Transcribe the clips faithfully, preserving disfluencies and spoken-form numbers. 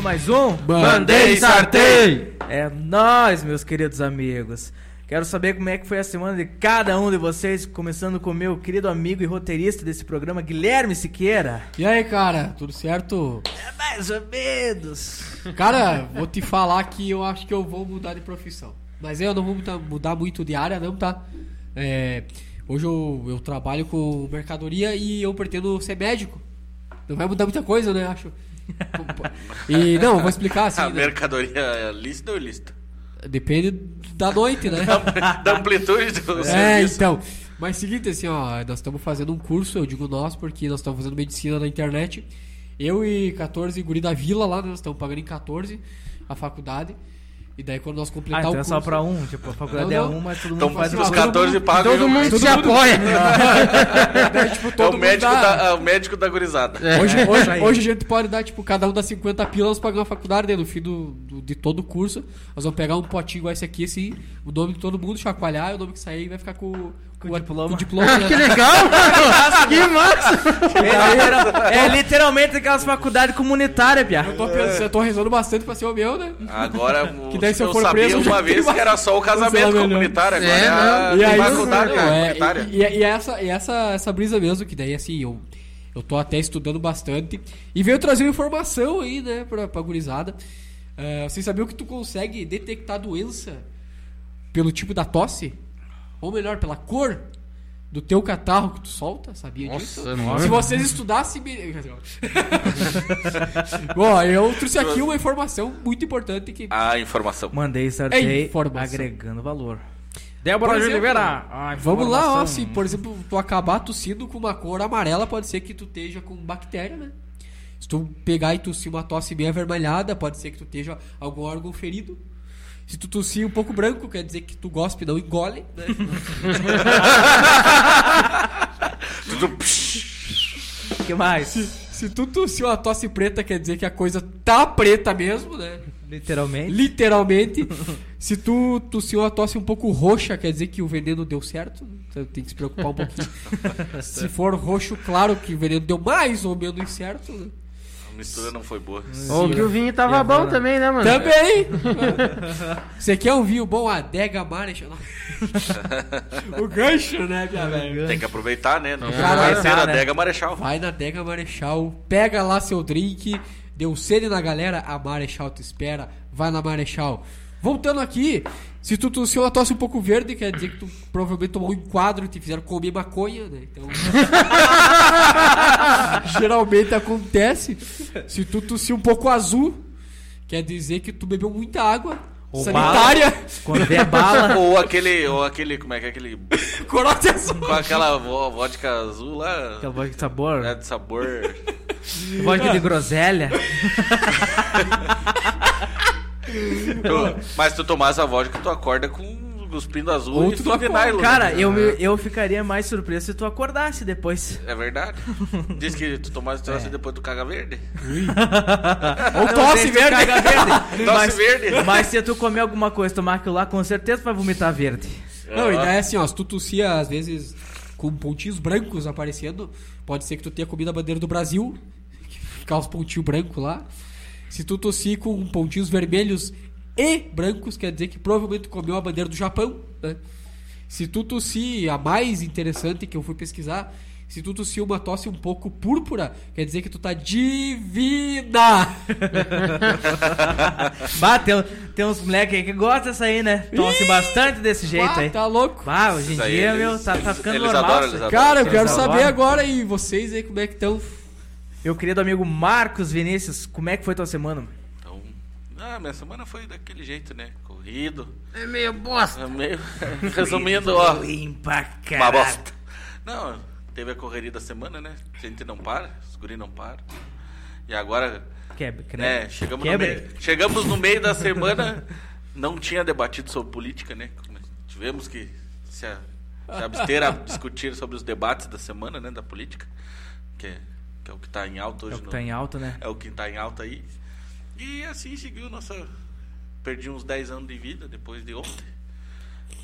mais um Mandei Sartei! É nóis, meus queridos amigos. Quero saber como é que foi a semana de cada um de vocês, começando com o meu querido amigo e roteirista desse programa, Guilherme Siqueira. E aí, cara, tudo certo? É mais ou menos. Cara, vou te falar que eu acho que eu vou mudar de profissão. Mas eu não vou mudar, mudar muito de área, não, tá? É, hoje eu, eu trabalho com mercadoria e eu pretendo ser médico. Não vai mudar muita coisa, né, acho. E não, eu vou explicar assim. A né? mercadoria é lista ou ilícita? Depende da noite, né? Da amplitude do É, serviço. então. Mas seguinte, assim, ó, nós estamos fazendo um curso, eu digo nós, porque nós estamos fazendo medicina na internet. Eu e catorze guri da vila lá, nós estamos pagando em catorze a faculdade. E daí quando nós Ah, completar então o é curso... só pra um, tipo, a faculdade Não, é não. um, mas todo mundo Então faz os o catorze pagam. Todo mundo se tudo. apoia. Daí, tipo, É todo o médico, mundo dá- da, é o médico da gurizada. Hoje, É, hoje, isso aí. hoje a gente pode dar, tipo, cada um dá cinquenta pilas pra pagar uma faculdade, daí no fim do, do- de todo o curso, nós vamos pegar um potinho igual esse aqui, assim, o nome de todo mundo, chacoalhar, e o nome que sair vai ficar com, Com o diploma. com o diploma, né? Que legal, mano. Que massa. É, literal- é literalmente aquelas faculdades comunitárias, Pia. Eu tô, pensando, eu tô rezando bastante pra ser o meu, né? Agora, Que daí se eu eu for sabia preso, eu já uma tenho vez mais- que era só o casamento Sei lá, melhor. comunitário, agora É, é, a E aí, faculdade não, é, comunitária. e, e, e essa, e essa, essa brisa mesmo, que daí assim, eu, eu tô até estudando bastante. E veio trazer uma informação aí, né, pra, pra gurizada. É, vocês sabiam que tu consegue detectar doença pelo tipo da tosse? Ou melhor, pela cor do teu catarro que tu solta? Sabia disso? Nossa, nossa. Se vocês estudassem... me- Bom, eu trouxe aqui uma informação muito importante que... A informação. Mandei sorteio Informação. agregando valor. Débora Por de exemplo, Oliveira. a Vamos lá, ó, informação. se por exemplo tu acabar tossindo com uma cor amarela, pode ser que tu esteja com bactéria, né? Se tu pegar e tossir uma tosse meio avermelhada, pode ser que tu esteja algum órgão ferido. Se tu tossir um pouco branco, quer dizer que tu gospe e não engole, né? Tudo... O que mais? Se tu tossir uma tosse preta, quer dizer que a coisa tá preta mesmo, né? Literalmente. Literalmente. Se tu tossir uma tosse um pouco roxa, quer dizer que o veneno deu certo. Então tem que se preocupar um pouquinho. Se for roxo, claro que o veneno deu mais ou menos certo, né? A mistura não foi boa. Ou que o vinho tava E bom agora? também, né, mano? Também! Você quer um vinho bom? Adega Marechal. O gancho, né, minha velho? Tem que aproveitar, né? Não Cara, vai vai ser tá, a né? Adega Marechal. Vai na Adega Marechal, pega lá seu drink, deu sede na galera, a Marechal te espera, vai na Marechal. Voltando aqui, se tu tossiu uma tosse um pouco verde, quer dizer que tu provavelmente tomou um enquadro e te fizeram comer maconha, né? Então. Geralmente acontece. Se tu tossiu um pouco azul, quer dizer que tu bebeu muita água. Ou sanitária. Quando vê a bala, Ou aquele, ou aquele, como é que é aquele... Corote azul. Com aquela vo- vodka azul lá... aquela voz de sabor, É de sabor... vodka de groselha. Tu- mas tu tomar essa vodka, tu acorda com cuspindo azul Ou e tu tudo de acorda. nylon. Cara, eu, me- eu ficaria mais surpreso se tu acordasse depois. É verdade. Diz que tu tomasse troço e depois tu caga verde. Ou Não tosse sei se tu verde. caga verde. Tosse mas, verde. mas se tu comer alguma coisa, tomar aquilo lá, com certeza vai vomitar verde. Não, e daí assim, ó, se tu tossia às vezes com pontinhos brancos aparecendo, pode ser que tu tenha comido a bandeira do Brasil, ficar os pontinhos brancos lá. Se tu tossir com pontinhos vermelhos e brancos, quer dizer que provavelmente tu comeu a bandeira do Japão, né? Se tu tossir, a mais interessante que eu fui pesquisar, se tu tossir uma tosse um pouco púrpura, quer dizer que tu tá divina! Bah, tem, tem uns moleques aí que gostam dessa aí, né? Tosse bastante desse jeito Ah, aí. tá louco? Bah, hoje em Isso aí, dia, eles- meu, tá, tá ficando eles normal. adoram, isso eles aí. adoram. Cara, eu quero Vocês saber adoram? agora, e vocês aí, como é que estão? Meu querido amigo Marcos Vinícius, como é que foi tua semana? Então, ah, minha semana foi daquele jeito, né? Corrido. É meio bosta. É meio... Resumindo, ó, Limpa, uma bosta. Não, teve a correria da semana, né? A gente não para, os guri não param. E agora, Quebra, né, chegamos no, Quebra. meio, chegamos no meio da semana, não tinha debatido sobre política, né? Tivemos que se, a- se abster a discutir sobre os debates da semana, né? Da política, que é, que é o que está em alta hoje. É o que no- tá em alta, né? É o que está em alta aí. E assim seguiu nossa... Perdi uns dez anos de vida depois de ontem.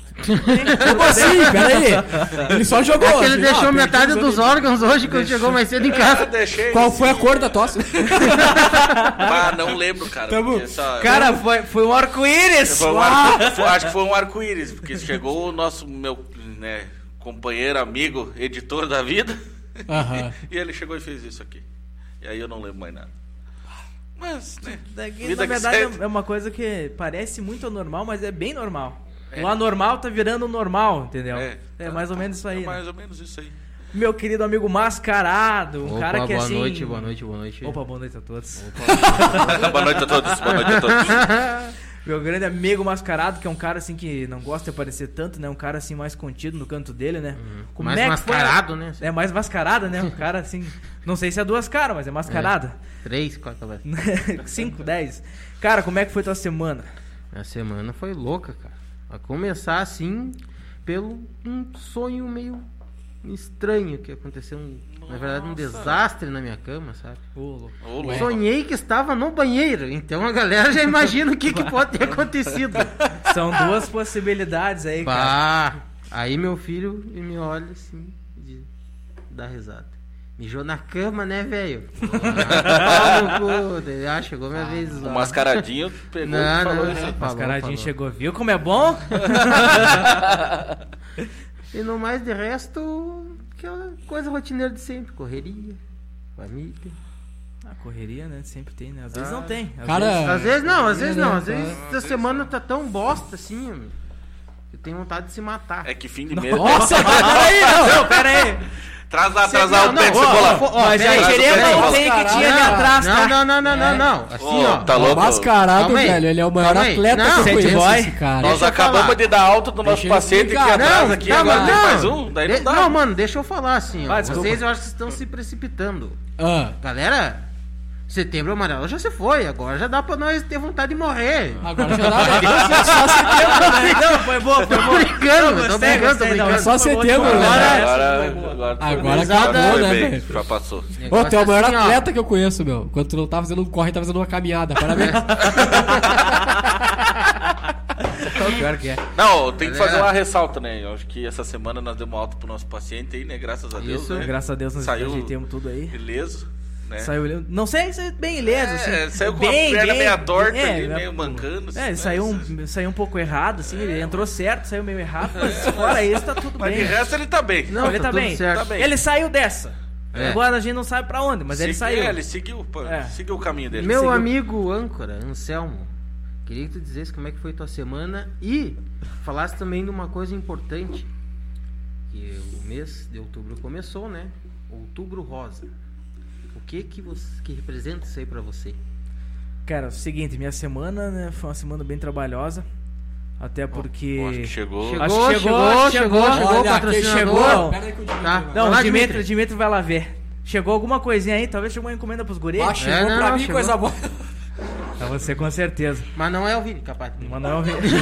Como assim? Pera aí. Ele só jogou. É que ele assim, deixou ó, metade perdi os dos órgãos hoje quando chegou mais cedo em casa. Eu deixei. Qual foi a cor da tosse? Ah, não lembro, cara. Tamo- porque só- Cara, foi, foi um arco-íris! Foi um arco- foi- acho que foi um arco-íris, porque chegou o nosso, meu, né, companheiro, amigo, editor da vida, Aham. e ele chegou e fez isso aqui. E aí eu não lembro mais nada. Mas, né, Daqui, vida na que verdade, segue. é uma coisa que parece muito anormal, mas é bem normal. É. O anormal tá virando normal, entendeu? É, É. mais ou menos isso aí. É né? mais ou menos isso aí. Meu querido amigo mascarado, um Opa, cara que boa assim... noite, boa noite, boa noite. Opa, boa noite a todos. Boa noite a todos, boa noite a todos. Meu grande amigo mascarado, que é um cara assim que não gosta de aparecer tanto, né? Um cara assim mais contido no canto dele, né? Como Mais é que foi a- mascarado, né? É mais mascarado, né? Um cara assim... Não sei se é duas caras, mas é mascarado. Três, quatro, quatro. Cinco, dez. Cara, como é que foi tua semana? A semana foi louca, cara. A começar assim, pelo um sonho meio estranho que aconteceu. Um, na verdade, um desastre na minha cama, sabe? Ô, louco. Ô, louco. Sonhei que estava no banheiro. Então a galera já imagina o que, que pode ter acontecido. São duas possibilidades aí, cara. Pá. Aí meu filho me olha assim e dá risada. Mijou na cama, né, velho? Ah, no cu. Daí, ah, chegou minha vez. O lá. mascaradinho pegou Não, e falou não, isso. não. aí. Falou, Mascaradinho falou. chegou, viu como é bom? E no mais de resto, aquela coisa rotineira de sempre. Correria, família. A correria, né? Sempre tem, né? Às vezes Ah. não tem. Às Cara, vezes- Às vezes não, às vezes não. Às É, vezes essa semana tá tão bosta assim, meu, que eu tenho vontade de se matar. É que fim de mês. Nossa, peraí, não. Não, pera aí. Traz atrasar Não, o pé de não, ó, cebola. ó, ó, Mas já peraí, queria peraí, não ó. tem que tinha ali Mascarado. atrás, Não, tá? não, não, não, não, não. Assim, Ô, ó. tá louco? Mascarado, Calma aí, velho. Ele é o maior calma aí. atleta Não, que eu Set conheço, boy. esse cara. Nós Deixa eu acabamos falar. de dar alta do nosso Deixa ele paciente aqui explicar. atrás, Não, aqui, não, agora não. tem mais um, daí De- não dá. Não, mano, deixa eu falar assim, ó. Vai, desculpa. Vocês eu acho que estão se precipitando. Ah, Galera, setembro amarelo já se foi, agora já dá pra nós ter vontade de morrer. agora já dá. É só setembro. Não, foi boa, foi Tô boa. brincando, Não, tô gostei, brincando, tô gostei, não, brincando. É só foi boa, setembro, foi boa. né? Essa Agora, foi boa. agora, Agora já acabou, foi né, bem, velho? já passou. Ô, tu é o maior Assim, ó. atleta que eu conheço, meu. Quando tu não tá fazendo um corre, tá fazendo uma caminhada. Parabéns. Pior que é. Não, tem que Galera. fazer uma ressalta, né? Eu acho que essa semana nós demos alta pro nosso paciente aí, né? Graças a Deus, Isso. né? Graças a Deus nós Saiu ajeitamos tudo aí. ileso, né? Saiu, não sei se é bem ileso, assim. É, saiu com bem, a perna bem- meio torta é, ali, é, meio mancando. assim, É, ele né? saiu um, saiu um pouco errado, assim, ele entrou certo, saiu meio errado, mas fora isso tá tudo Mas bem. de resto ele tá bem. Não, ele tá tá, tudo bem. certo. Tá bem. Ele saiu dessa. É. Agora a gente não sabe pra onde, mas ele Segui- saiu. É, ele seguiu, pô, É. seguiu o caminho dele. Meu seguiu. amigo âncora, Anselmo, queria que tu dissesse como é que foi tua semana e falasse também de uma coisa importante, que o mês de outubro começou, né? Outubro Rosa. O que que, você, que representa isso aí pra você? Cara, é o seguinte, minha semana, né, foi uma semana bem trabalhosa. Até porque. Eu acho que chegou. Chegou, Acho que chegou, chegou, chegou, chegou. chegou, Olha, aqui patrocinador. chegou. Pera aí que o Dimitri Tá. vai. Não, Olá, o Dimitri, Dimitri. o Dimitri vai lá ver. Chegou alguma coisinha aí, talvez chegou uma encomenda pros guris. Ah, chegou É, pra não, mim chegou. coisa boa. Pra você com certeza. Mas não é o Vini, capaz. Mas não é o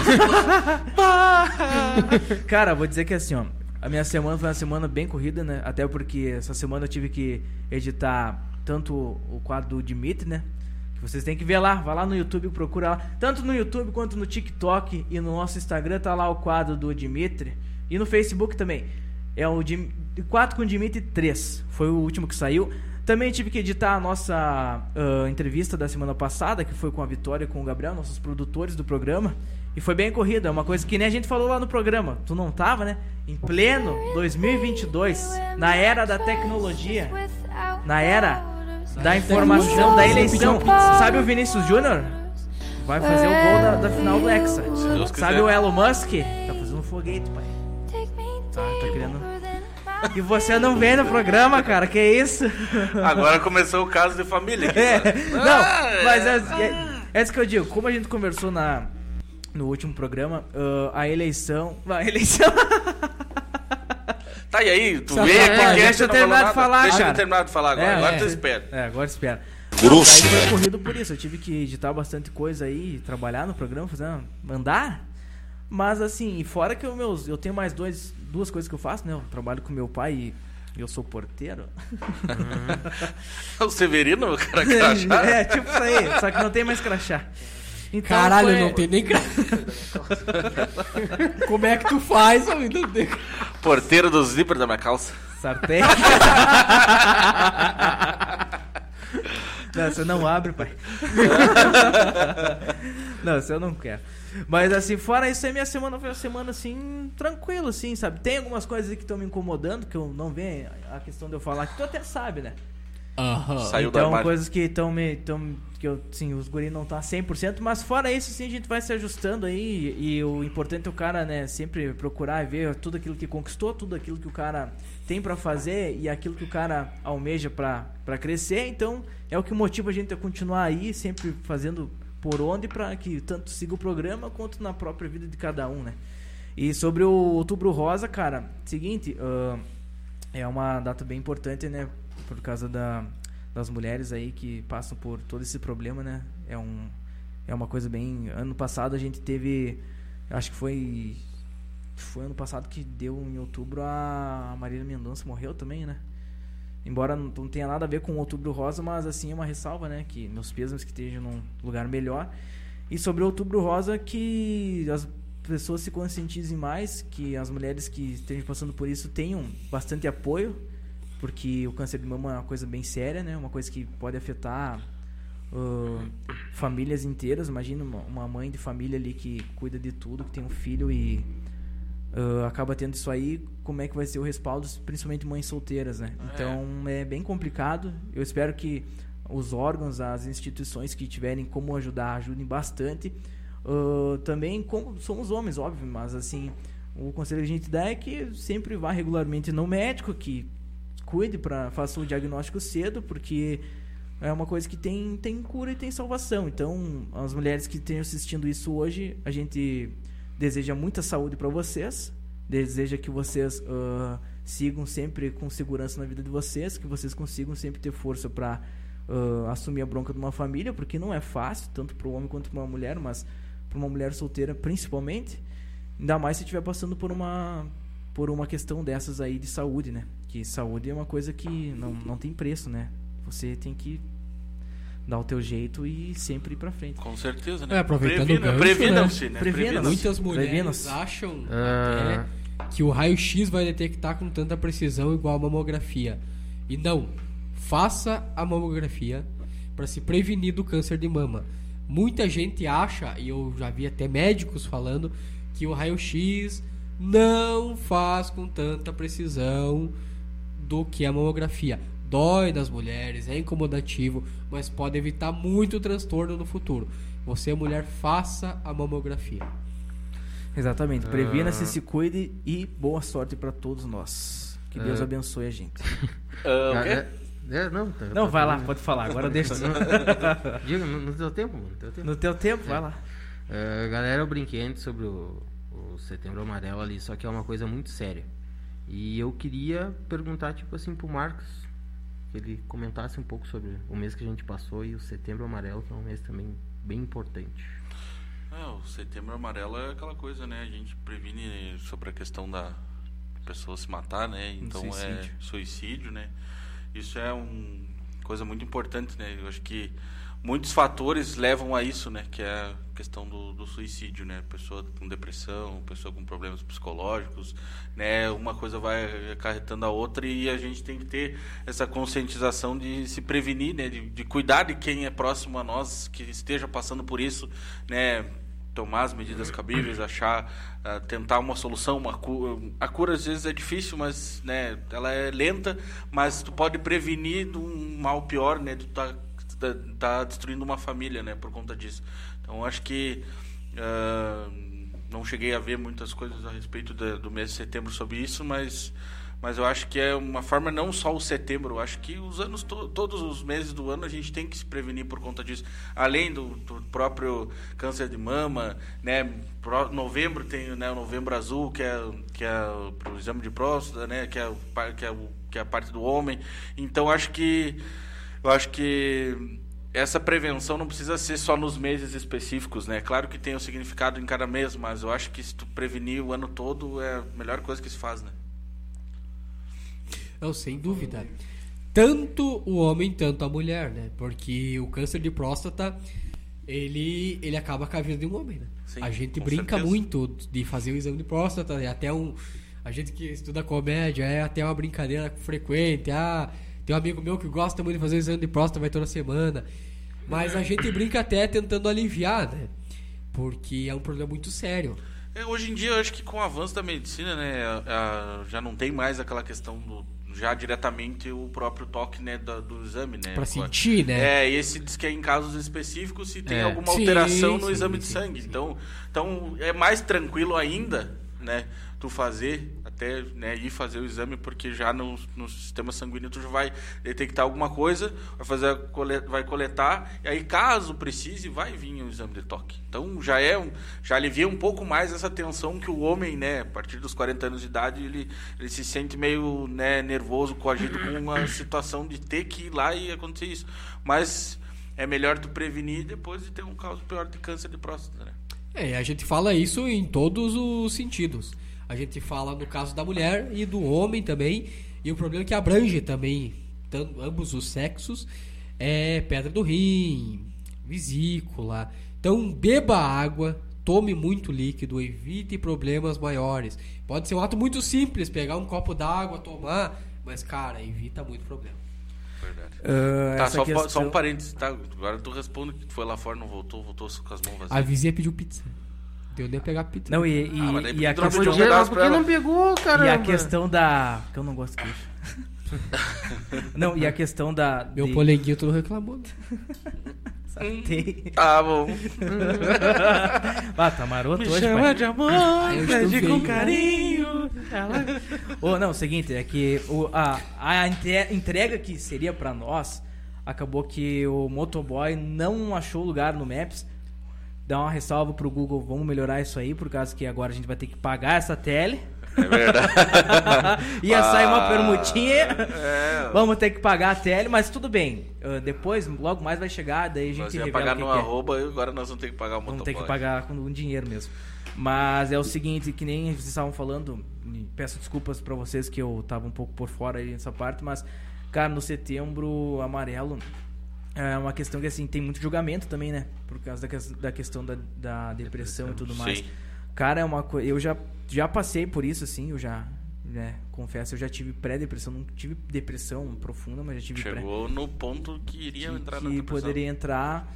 Cara, vou dizer que assim, ó, a minha semana foi uma semana bem corrida, né? Até porque essa semana eu tive que editar tanto o quadro do Dimitri, né? Que vocês têm que ver lá, vai lá no YouTube, procura lá. Tanto no YouTube quanto no TikTok e no nosso Instagram tá lá o quadro do Dimitri. E no Facebook também. É o Dim... quatro com o Dimitri três. Foi o último que saiu. Também tive que editar a nossa ah, entrevista da semana passada, que foi com a Vitória e com o Gabriel, nossos produtores do programa. E foi bem corrida, é uma coisa que nem a gente falou lá no programa. Tu não tava, né? Em pleno dois mil e vinte e dois, na era da tecnologia, na era da informação, da eleição. Sabe o Vinícius Júnior? Vai fazer o gol da, da final do Hexa. Deus Sabe quiser. o Elon Musk? Tá fazendo um foguete, pai. Tá, tá querendo... E você não vem no programa, cara, que isso? Agora começou o caso de família aqui. É, cara. não, Ah, mas é. é, é, é isso que eu digo. Como a gente conversou na, no último programa, ah, a eleição... A eleição... Tá, e aí? Tu Só vê pra- que deixa que eu é que não terminar falou de falar, Deixa cara. ele terminar de falar agora. É, agora é. tu espera. É, agora espera. Grosso. Daí foi corrido por isso. Eu tive que editar bastante coisa aí, trabalhar no programa, fazer uma- mandar. Mas assim, e fora que eu, meus, eu tenho mais dois, duas coisas que eu faço, né? Eu trabalho com meu pai e eu sou porteiro. O Severino, o cara crachá. É, tipo isso aí, só que não tem mais crachá. Então, Caralho, foi- não tem nem... gra- Como é que tu faz, homem? Não tem... Porteiro do zíper da minha calça. Sartén. Não, você não abre, pai. Não, você eu não quero. Mas assim, fora isso aí, minha semana foi uma semana assim, tranquila, assim, sabe? Tem algumas coisas aí que estão me incomodando, que eu não venho a questão de eu falar, que tu até sabe, né? Aham. Saiu do Então, armário. coisas que estão me. Tão, que eu, sim, os guris não tá cem por cento, mas fora isso, sim, a gente vai se ajustando aí. E, e o importante é o cara, né, sempre procurar e ver tudo aquilo que conquistou, tudo aquilo que o cara tem pra fazer e aquilo que o cara almeja pra, pra crescer. Então, é o que motiva a gente a continuar aí, sempre fazendo por onde, pra que tanto siga o programa quanto na própria vida de cada um, né? E sobre o Outubro Rosa, cara, seguinte, ah, é uma data bem importante, né? Por causa da, das mulheres aí que passam por todo esse problema, né? É, um, é uma coisa bem... Ano passado a gente teve... Acho que foi... Foi ano passado que deu em outubro a Marília Mendonça morreu também, né? Embora não, não tenha nada a ver com o Outubro Rosa, mas assim é uma ressalva, né? Que meus pêsames que estejam num lugar melhor. E sobre o Outubro Rosa, que as pessoas se conscientizem mais, que as mulheres que estejam passando por isso tenham bastante apoio, porque o câncer de mama é uma coisa bem séria, né? Uma coisa que pode afetar uh, famílias inteiras. Imagina uma, uma mãe de família ali que cuida de tudo, que tem um filho e uh, acaba tendo isso aí. Como é que vai ser o respaldo, principalmente mães solteiras, né? Então é bem complicado. Eu espero que os órgãos, as instituições que tiverem como ajudar, ajudem bastante. Uh, também como somos homens, óbvio, mas assim, o conselho que a gente dá é que sempre vá regularmente no médico, que cuide, para faça o diagnóstico cedo, porque é uma coisa que tem, tem cura e tem salvação. Então, as mulheres que estão assistindo isso hoje, a gente deseja muita saúde para vocês, deseja que vocês uh, sigam sempre com segurança na vida de vocês, que vocês consigam sempre ter força para uh, assumir a bronca de uma família, porque não é fácil, tanto para o homem quanto para uma mulher, mas para uma mulher solteira principalmente, ainda mais se estiver passando por uma, por uma questão dessas aí de saúde, né? Que saúde é uma coisa que não, não tem preço, né? Você tem que dar o teu jeito e sempre ir pra frente. Com certeza, né? É, aproveitando Previna- o gancho, Previnam-se, né? Previnam-se. Previnam-se. Muitas mulheres Previnam-se. acham Ah. até que o raio-x vai detectar com tanta precisão igual a mamografia. E não. Faça a mamografia para se prevenir do câncer de mama. Muita gente acha, e eu já vi até médicos falando, que o raio-x não faz com tanta precisão do que a mamografia. Dói nas mulheres, é incomodativo, mas pode evitar muito transtorno no futuro. Você, mulher, faça a mamografia. Exatamente. Previna-se, se cuide e boa sorte pra todos nós. Que Deus Ah. abençoe a gente. Ah, o quê? É, é, não, tá- Não, tá vai lá, falando. pode falar. Agora deixa. Diga, no, no teu tempo, mano. No teu tempo. No teu tempo, vai lá. Uh, galera, eu brinquei antes sobre o, o Setembro Amarelo ali, só que é uma coisa muito séria. E eu queria perguntar, tipo assim, pro Marcos, que ele comentasse um pouco sobre o mês que a gente passou e o Setembro Amarelo, que é um mês também bem importante. É, o Setembro Amarelo é aquela coisa, né? A gente previne sobre a questão da pessoa se matar, né? Então suicídio. é suicídio, né? Isso é uma coisa muito importante, né? Eu acho que muitos fatores levam a isso, né? Que é a questão do, do suicídio, né? Pessoa com depressão, pessoa com problemas psicológicos, né? Uma coisa vai acarretando a outra e a gente tem que ter essa conscientização de se prevenir, né? De, de cuidar de quem é próximo a nós, que esteja passando por isso, né? Tomar as medidas cabíveis, achar, uh, tentar uma solução, uma cura. A cura às vezes é difícil, mas, né? Ela é lenta, mas tu pode prevenir de um mal pior, né? Tu tá Tá, tá destruindo uma família, né, por conta disso. Então acho que uh, não cheguei a ver muitas coisas a respeito de, do mês de setembro sobre isso, mas mas eu acho que é uma forma, não só o setembro, eu acho que os anos to, todos os meses do ano a gente tem que se prevenir por conta disso, além do, do próprio câncer de mama, né? Pro, novembro tem, né, o Novembro Azul, que é que é pro exame de próstata, né, que é o, que é o, que é a parte do homem. Então acho que Eu acho que essa prevenção não precisa ser só nos meses específicos, né? Claro que tem um significado em cada mês, mas eu acho que se tu prevenir o ano todo é a melhor coisa que se faz, né? Não, sem dúvida. Tanto o homem, tanto a mulher, né? Porque o câncer de próstata ele, ele acaba com a vida de um homem, né? Sim, a gente com brinca certeza. muito de fazer o exame de próstata, é até um... A gente que estuda comédia, é até uma brincadeira frequente. Ah, tem um amigo meu que gosta muito de fazer o exame de próstata, vai toda semana. Mas a gente brinca até tentando aliviar, né? Porque é um problema muito sério. É, hoje em dia, eu acho que com o avanço da medicina, né, a- a- já não tem mais aquela questão do já diretamente o próprio toque, né, da- do exame, né? Pra sentir, né? É, esse diz que é em casos específicos se tem É. alguma Sim, alteração no sim, exame de sim, sangue. sim. Então, então é mais tranquilo ainda, né, tu fazer até, né, ir fazer o exame, porque já no, no sistema sanguíneo tu já vai detectar alguma coisa, vai fazer a cole- vai coletar, e aí caso precise vai vir o exame de toque. Então já é um, já alivia um pouco mais essa tensão que o homem, né, a partir dos quarenta anos de idade, ele, ele se sente meio, né, nervoso, coagido com uma situação de ter que ir lá e acontecer isso. Mas é melhor tu prevenir depois de ter um caso pior de câncer de próstata, né? É, a gente fala isso em todos os sentidos. A gente fala no caso da mulher e do homem também. E o problema é que abrange também tanto, ambos os sexos. É pedra do rim, vesícula. Então beba água, tome muito líquido, evite problemas maiores. Pode ser um ato muito simples, pegar um copo d'água, tomar. Mas, cara, evita muito problema. Verdade. Ah, Tá, essa só, questão- só um parênteses, tá? Agora tu responde que tu foi lá fora, não voltou, voltou com as mãos A vazias. vizinha pediu pizza. Deu nem a pegar pizza. Não, e, e, Ah, mas daí e a tu não questão... podia- Podia, pedaço por pra que ela. não pegou, caramba? E a questão da... Que eu não gosto de queijo. Não, e a questão da... Meu de- polenguinho todo reclamou. Satei. Tá bom. Ah, tá maroto Me hoje, chama pai. de amor, eu estou pede com feio. carinho. Ô, não, o seguinte, é que o, a, a entre- entrega que seria pra nós, acabou que o motoboy não achou lugar no Maps. Dá uma ressalva pro Google, vamos melhorar isso aí, por causa que agora a gente vai ter que pagar essa tele. É verdade. Ia sair uma Ah, permutinha. é. Vamos ter que pagar a tele, mas tudo bem. Ah, depois, logo mais vai chegar, daí a gente Nós ia revela pagar o que no que é. arroba e agora nós vamos ter que pagar o motoboy. Vamos ter que pagar com um dinheiro mesmo. Mas é o seguinte, que nem vocês estavam falando, e peço desculpas pra vocês que eu tava um pouco por fora aí nessa parte, mas, cara, no Setembro Amarelo é uma questão que, assim, tem muito julgamento também, né? Por causa da, ques- da questão da, da depressão, e tudo mais. Sim. Cara, é uma coisa... Eu já, já passei por isso, assim, eu já... Né, confesso, eu já tive pré-depressão, não tive depressão profunda, mas já tive pré Chegou no ponto que iria que, entrar que na depressão. poderia entrar,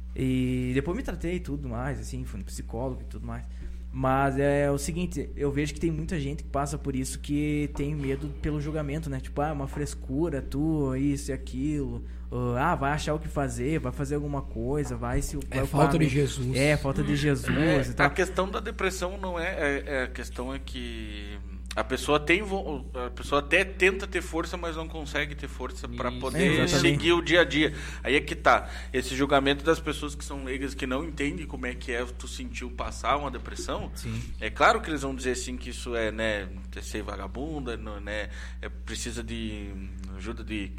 e depois me tratei e tudo mais, assim, fui no psicólogo e tudo mais. Mas é o seguinte, eu vejo que tem muita gente que passa por isso que tem medo pelo julgamento, né? Tipo, ah, é uma frescura, tu, isso e aquilo. Ah, vai achar o que fazer, vai fazer alguma coisa, vai se... É vai- falta de vai- Jesus. É, falta de Jesus É, e tal. a questão da depressão não é, é, é- a questão é que a pessoa tem vo- a pessoa até tenta ter força, mas não consegue ter força para Isso. poder É, exatamente. seguir o dia a dia. Aí é que tá esse julgamento das pessoas que são leigas, que não entendem como é que é tu sentiu passar uma depressão. Sim. É claro que eles vão dizer assim que isso é, né, ser vagabunda, não, né, é, precisa de ajuda de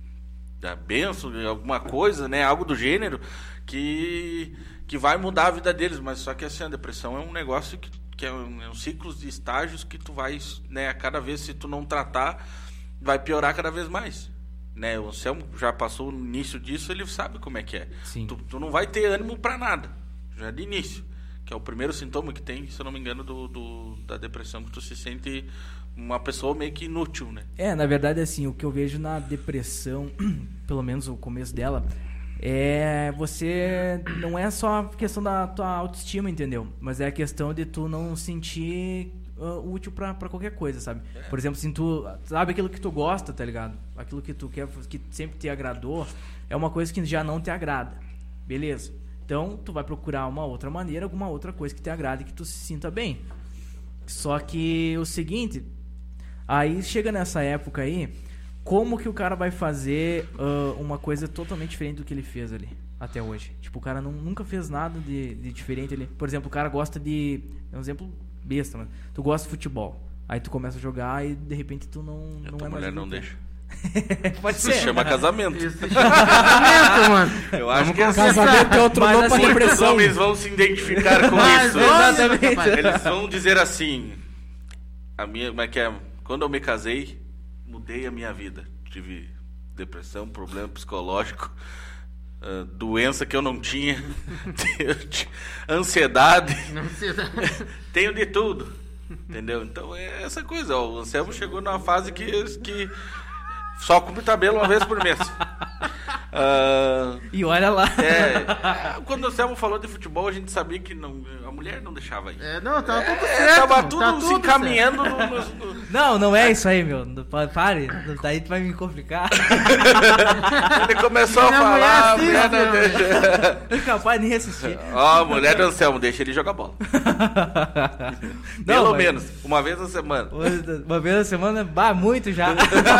da benção, de alguma coisa, né, algo do gênero que que vai mudar a vida deles, mas só que assim, a depressão é um negócio que, que é, um, é um ciclo de estágios que tu vai, né, a cada vez, se tu não tratar, vai piorar cada vez mais, né? O Anselmo já passou no início disso, ele sabe como é que é. Sim. Tu, tu não vai ter ânimo pra nada, já de início, que é o primeiro sintoma que tem, se eu não me engano, do, do da depressão, que tu se sente uma pessoa meio que inútil, né? É, na verdade, assim, o que eu vejo na depressão, pelo menos o começo dela, é você... Não é só a questão da tua autoestima, entendeu? Mas é a questão de tu não sentir uh, útil pra, pra qualquer coisa, sabe? Por exemplo, assim, tu... Sabe aquilo que tu gosta, tá ligado? Aquilo que tu quer, que sempre te agradou, é uma coisa que já não te agrada. Beleza. Então, tu vai procurar uma outra maneira, alguma outra coisa que te agrade, que tu se sinta bem. Só que o seguinte... Aí chega nessa época aí, como que o cara vai fazer uh, uma coisa totalmente diferente do que ele fez ali, até hoje? Tipo, o cara não, nunca fez nada de, de diferente ali. Por exemplo, o cara gosta de... É um exemplo besta, mas tu gosta de futebol. Aí tu começa a jogar e de repente tu não, A não tua é mais... mulher o não que tu deixa. é. Pode Isso ser. se chama casamento. Isso se chama casamento, mano. Eu acho que assim, Casamento é outro Mas nome pra assim, muitos depressão. homens vão se identificar com Mas, isso. olha, Exatamente. rapaz, Eles vão dizer assim, a minha, como é que é? Quando eu me casei, mudei a minha vida. Tive depressão, problema psicológico. uh, doença que eu não tinha, ansiedade, Ansiedade. tenho de tudo, entendeu? Então é essa coisa, ó, o Anselmo chegou numa fase que, que só come tabela uma vez por mês. Uh, E olha lá. é, quando o Anselmo falou de futebol, a gente sabia que não, a mulher não deixava aí. É, não, tava tudo É, certo. tava tudo tá se tudo encaminhando no, no, no... Não, não é isso aí, meu. Não, pa- Pare. Daí tu vai me complicar. Ele começou a Minha mulher falar, a assiste, mulher não meu. deixa. Incapaz de nem assistir. Ó, mulher do Anselmo, deixa ele jogar bola. Pelo mas- menos, uma vez na semana. Uma vez na semana, bah, muito já.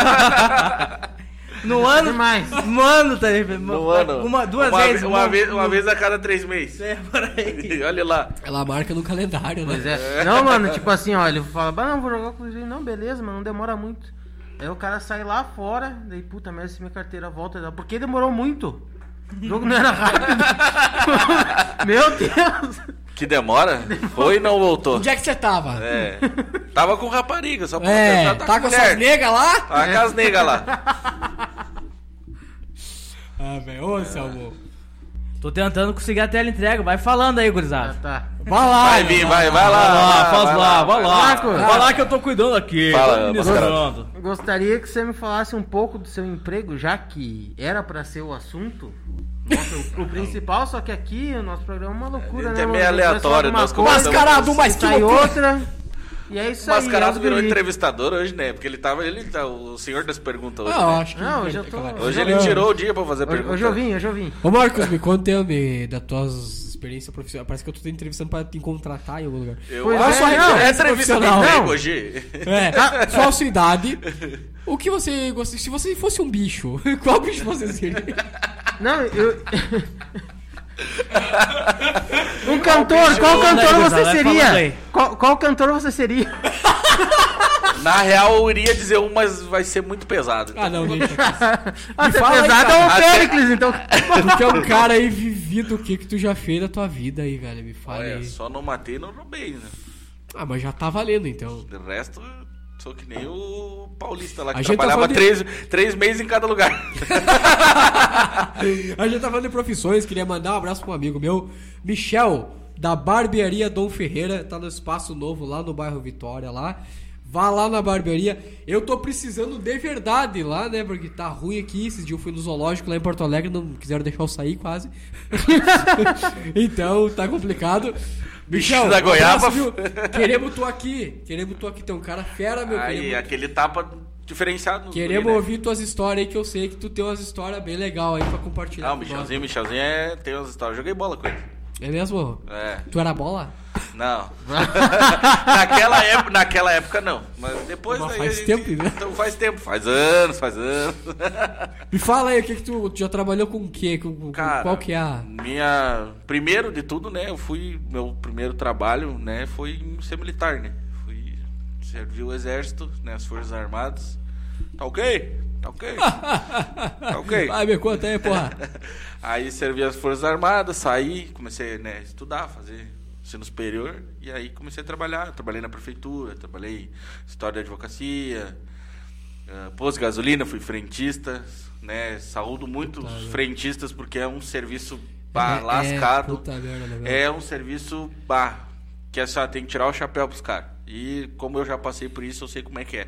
No ano. Demais. No ano, tá aí. No ano. Uma, duas uma, vezes. Uma, uma- vez, uma vez a cada três meses. É, por aí. Olha lá. Ela marca no calendário, né? Pois é. Não, mano, tipo assim, ó, ele fala, bah, não, vou jogar com o Cruzeiro. Não, beleza, mas não demora muito. Aí o cara sai lá fora, daí, puta merda, se minha carteira volta. Por que demorou muito? O jogo não era rápido. Meu Deus. Que demora? Foi e não voltou. Onde é que você tava? É. Tava com rapariga, só pra É, tentar tá com essas negas lá? Tá com as negas lá. Ah, velho, ô, Salmo. Tô tentando conseguir a tela entrega. Vai falando aí, Ah, gurizada. tá. Vai lá. Vai vir, vai, vai lá. Vai lá, vai faz vai lá, vai lá. Marco. Vai lá que eu tô cuidando aqui. Fala, tô administrando. Gostaria que você me falasse um pouco do seu emprego, já que era pra ser o assunto. Nossa, o, o principal, só que aqui o nosso programa é uma loucura, A gente né? é meio mano? aleatório, Uma nós coisa, começamos- Mascarado, mas que sai loucura. outra. E é isso O aí. Mascarado é os virou guri. entrevistador hoje, né? Porque ele tava. Ele tá o senhor das perguntas hoje. Não, né? acho que... Não, hoje eu tô- Hoje ele tirou o dia pra fazer Hoje, pergunta. hoje eu vim, hoje eu vim. Ô, Marcos, me conta me, das tuas experiências profissionais. Parece que eu tô te entrevistando pra te contratar em algum lugar. Eu Pois acho é, que não, é é entrevista de profissional. emprego Não. hoje. É, só a sua idade. O que você gostaria... Se você fosse um bicho, qual bicho você seria? Não, eu. Um cantor, qual Manda aí, cantor gurizada, você vai falando aí. seria? Qual, qual cantor você seria? Na real, eu iria dizer um, mas vai ser muito pesado. Ah, não, deixa. Ah, você é fala aí, pesado cara. é o Até- Péricles, então. Tu é um cara aí vivido, o que que tu já fez da tua vida aí, velho? Me fala Olha, aí. só não matei e não roubei, né? Ah, mas já tá valendo, então. De resto, sou que nem o paulista lá, que A gente tá trabalhava falando de- três, três meses em cada lugar. A gente tá falando de profissões, queria mandar um abraço pra um amigo meu, Michel, da barbearia Dom Ferreira, tá no Espaço Novo, lá no bairro Vitória, lá. Vá lá na barbearia. Eu tô precisando de verdade lá, né? Porque tá ruim aqui. Esses dias eu fui no zoológico lá em Porto Alegre, não quiseram deixar eu sair quase. Então, tá complicado. Bicho Michel, da um goiaba. abraço, viu? Queremos tu aqui. Queremos tu aqui. Tem um cara fera, meu. Aí, Queremos, aquele tapa diferenciado. no queremos guri, né? ouvir tuas histórias aí, que eu sei que tu tem umas histórias bem legais aí pra compartilhar. Ah, o com nós. Michelzinho, Michelzinho é, tem umas histórias. Joguei bola com ele. É mesmo? É. Tu era bola? Não. naquela, época, naquela época não. Mas depois Mas aí faz a gente- tempo, né? Então faz tempo, faz anos, faz anos. Me fala aí, o que que tu, tu já trabalhou com o quê? Com, com- Cara, qual que é a... minha primeiro de tudo, né? Eu fui meu primeiro trabalho, né? Foi em ser militar, né? Fui servir o exército, né? As forças armadas. Tá ok? Tá ok? Tá ok? Vai, me conta aí, porra. Aí servi as Forças Armadas, saí, comecei né, a estudar, fazer ensino superior, e aí comecei a trabalhar. Trabalhei na prefeitura, trabalhei em história de advocacia, uh, posto de gasolina, fui frentista, né? Saúdo muito os frentistas porque é um serviço bah, É, lascado. É, puta merda, né, velho? É um serviço bah, que é só tem que tirar o chapéu pros caras. E como eu já passei por isso, eu sei como é que é.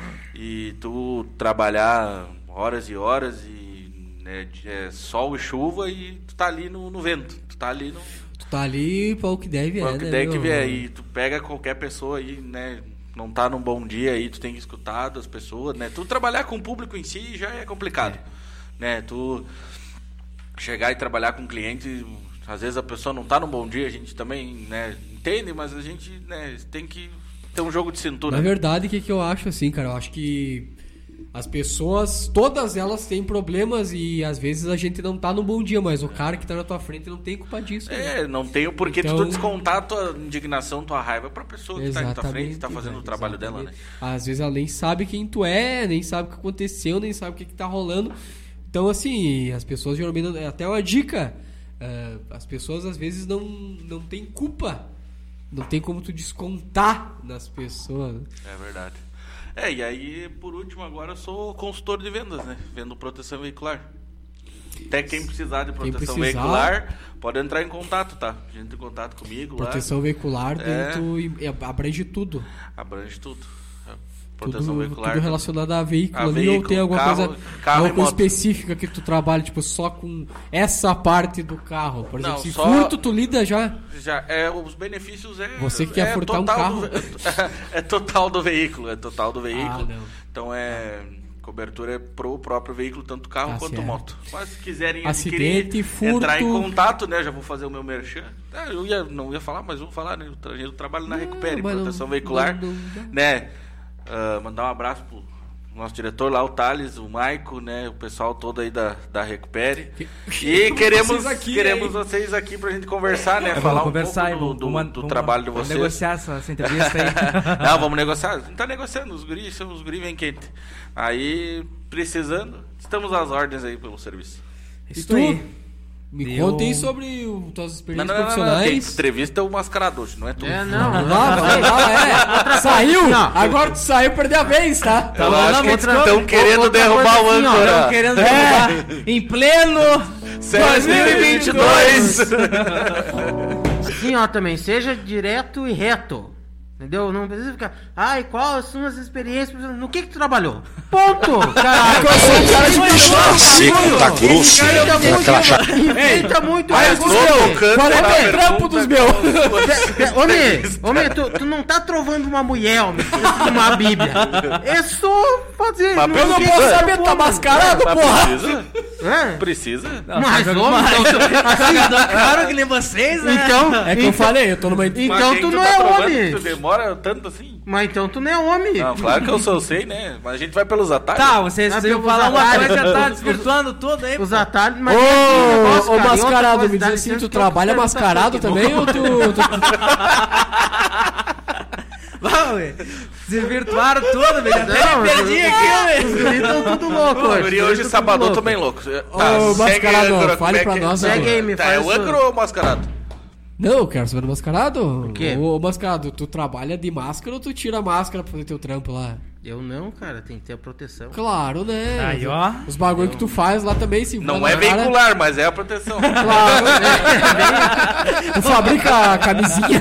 E tu trabalhar horas e horas e né, de- é sol e chuva e tu tá ali no, no vento. Tu tá ali no Tu tá ali pra o que deve, qual é, que né, der que meu? vier. E tu pega qualquer pessoa aí, né? Não tá num bom dia aí, tu tem que escutar das pessoas, né? Tu trabalhar com o público em si já é complicado. Né? Tu chegar e trabalhar com cliente, às vezes a pessoa não tá num bom dia, a gente também, né, entende, mas a gente, né, tem que ter um jogo de cintura. Na verdade, o que, que eu acho assim, cara? Eu acho que as pessoas, todas elas têm problemas e às vezes a gente não tá num bom dia, mas o cara que tá na tua frente não tem culpa disso. né? É, não tem o porquê Então- tu descontar tua indignação, tua raiva pra pessoa que tá na tua frente, que tá fazendo velho, o trabalho dela, né? exatamente. Às vezes ela nem sabe quem tu é, nem sabe o que aconteceu, nem sabe o que, que tá rolando. Então, assim, as pessoas geralmente... não- Até uma dica, eh, as pessoas às vezes não, não têm culpa. Não tem como tu descontar nas pessoas. É verdade. É, e aí, por último, agora eu sou consultor de vendas, né? Vendo proteção veicular. Até quem precisar de Quem proteção precisar. veicular, pode entrar em contato, tá? A gente entra em contato comigo Proteção veicular É. dentro e e abrange tudo. lá. Abrange tudo. Proteção Tudo, veicular. tudo relacionado a veículo A ali, veículo, ou tem alguma carro- coisa, carro e alguma coisa moto. específica que tu trabalha, tipo, só com essa parte do carro. Por exemplo, Não, se só- furto, tu lida já. Já é, os benefícios é. Você que quer é furtar um total carro. do- é, é total do veículo, é total do veículo. Ah, não. Então é. Cobertura é pro próprio veículo, tanto carro Tá quanto certo. moto. Mas se quiserem Acidente, adquirir, furto. entrar em contato, né? Já vou fazer o meu merchan. Ah, eu ia, não ia falar, mas vou falar, né? Eu, tra- eu trabalho na Recupere, mas não- proteção veicular. não- não- não. Né? Ah, mandar um abraço pro nosso diretor lá, o Thales, o Maico, né? O pessoal todo aí da, da Recupere. E queremos, Vocês aqui, queremos hein? vocês aqui pra gente conversar, né? Vamos Falar um conversar pouco e do, do, vamos- do vamos- trabalho de vamos vocês. negociar essa, essa entrevista aí. Não, vamos negociar. Não tá negociando, os guris, são os guris vem quente. Aí, precisando, estamos às ordens aí pelo serviço. E Isso tu? aí. Me Eu- conta aí sobre o, tuas Não, experiências não, não, não, quem profissionais. entrevista é o mascarado hoje, não é tu. É, não. Vai lá, vai lá, é. Saiu! Não. Agora tu saiu, perdeu a vez, tá? Eu Não, acho não, que outra- estão querendo outra derrubar coisa o assim, ó, âncora. Estão querendo derrubar em pleno dois mil e vinte e dois. Assim, ó, também, seja direto e reto. Entendeu? Não precisa ficar. Ai, quais são as experiências? No que que tu trabalhou? Ponto! Caralho! Seco, tá grosso, aquela chata. Inventa muito Mas bagulho. tô tocando Qual é na o trampo pergunta dos que meus? eu- Pe- pe- Homem, homem, tu, tu não tá trovando uma mulher, homem, de uma bíblia. É só fazer. Mas Eu não Precisa. posso saber, tá mascarado, Mas porra! precisa? É? Precisa? Mas, homem, então, assim, Claro que nem vocês, né? então, É que eu então, falei, eu tô numa. então Mas quem tu que não tá é provando homem. que Tu demora tanto assim? Mas então tu não é homem. Não, claro que eu sou, eu sei, né? Mas a gente vai pelos atalhos. Tá, vocês Ah, precisam pelos falar uma atalhos. coisa, já tá desvirtuando tudo aí. Os pô. atalhos, mas Ô, é aquele negócio, ô cara, e outra mascarado, coisa, me dá diz assim, licença tu que eu trabalha quero perguntar mascarado aqui. também ou tu. tu- Vai, ué. Desvirtuaram tudo, velho. Até Não, me perdi eu- aqui, Os velho. guris estão tudo louco Ô, hoje. guri, Os hoje guris tão sábado tudo tô bem louco. louco. Ô, mascarado, âncora, como fale é pra que- nós, Segue aí, me Tá, faz é o isso. âncora ou o mascarado? Não, eu quero saber do mascarado. O quê? Ô, mascarado, tu trabalha de máscara ou tu tira a máscara pra fazer teu trampo lá? Eu não, cara, tem que ter a proteção. Claro, né? Aí, ó. Os bagulho que tu faz lá também, se Não vai é na cara- veicular, mas é a proteção. Claro, né? Tu fabrica a camisinha.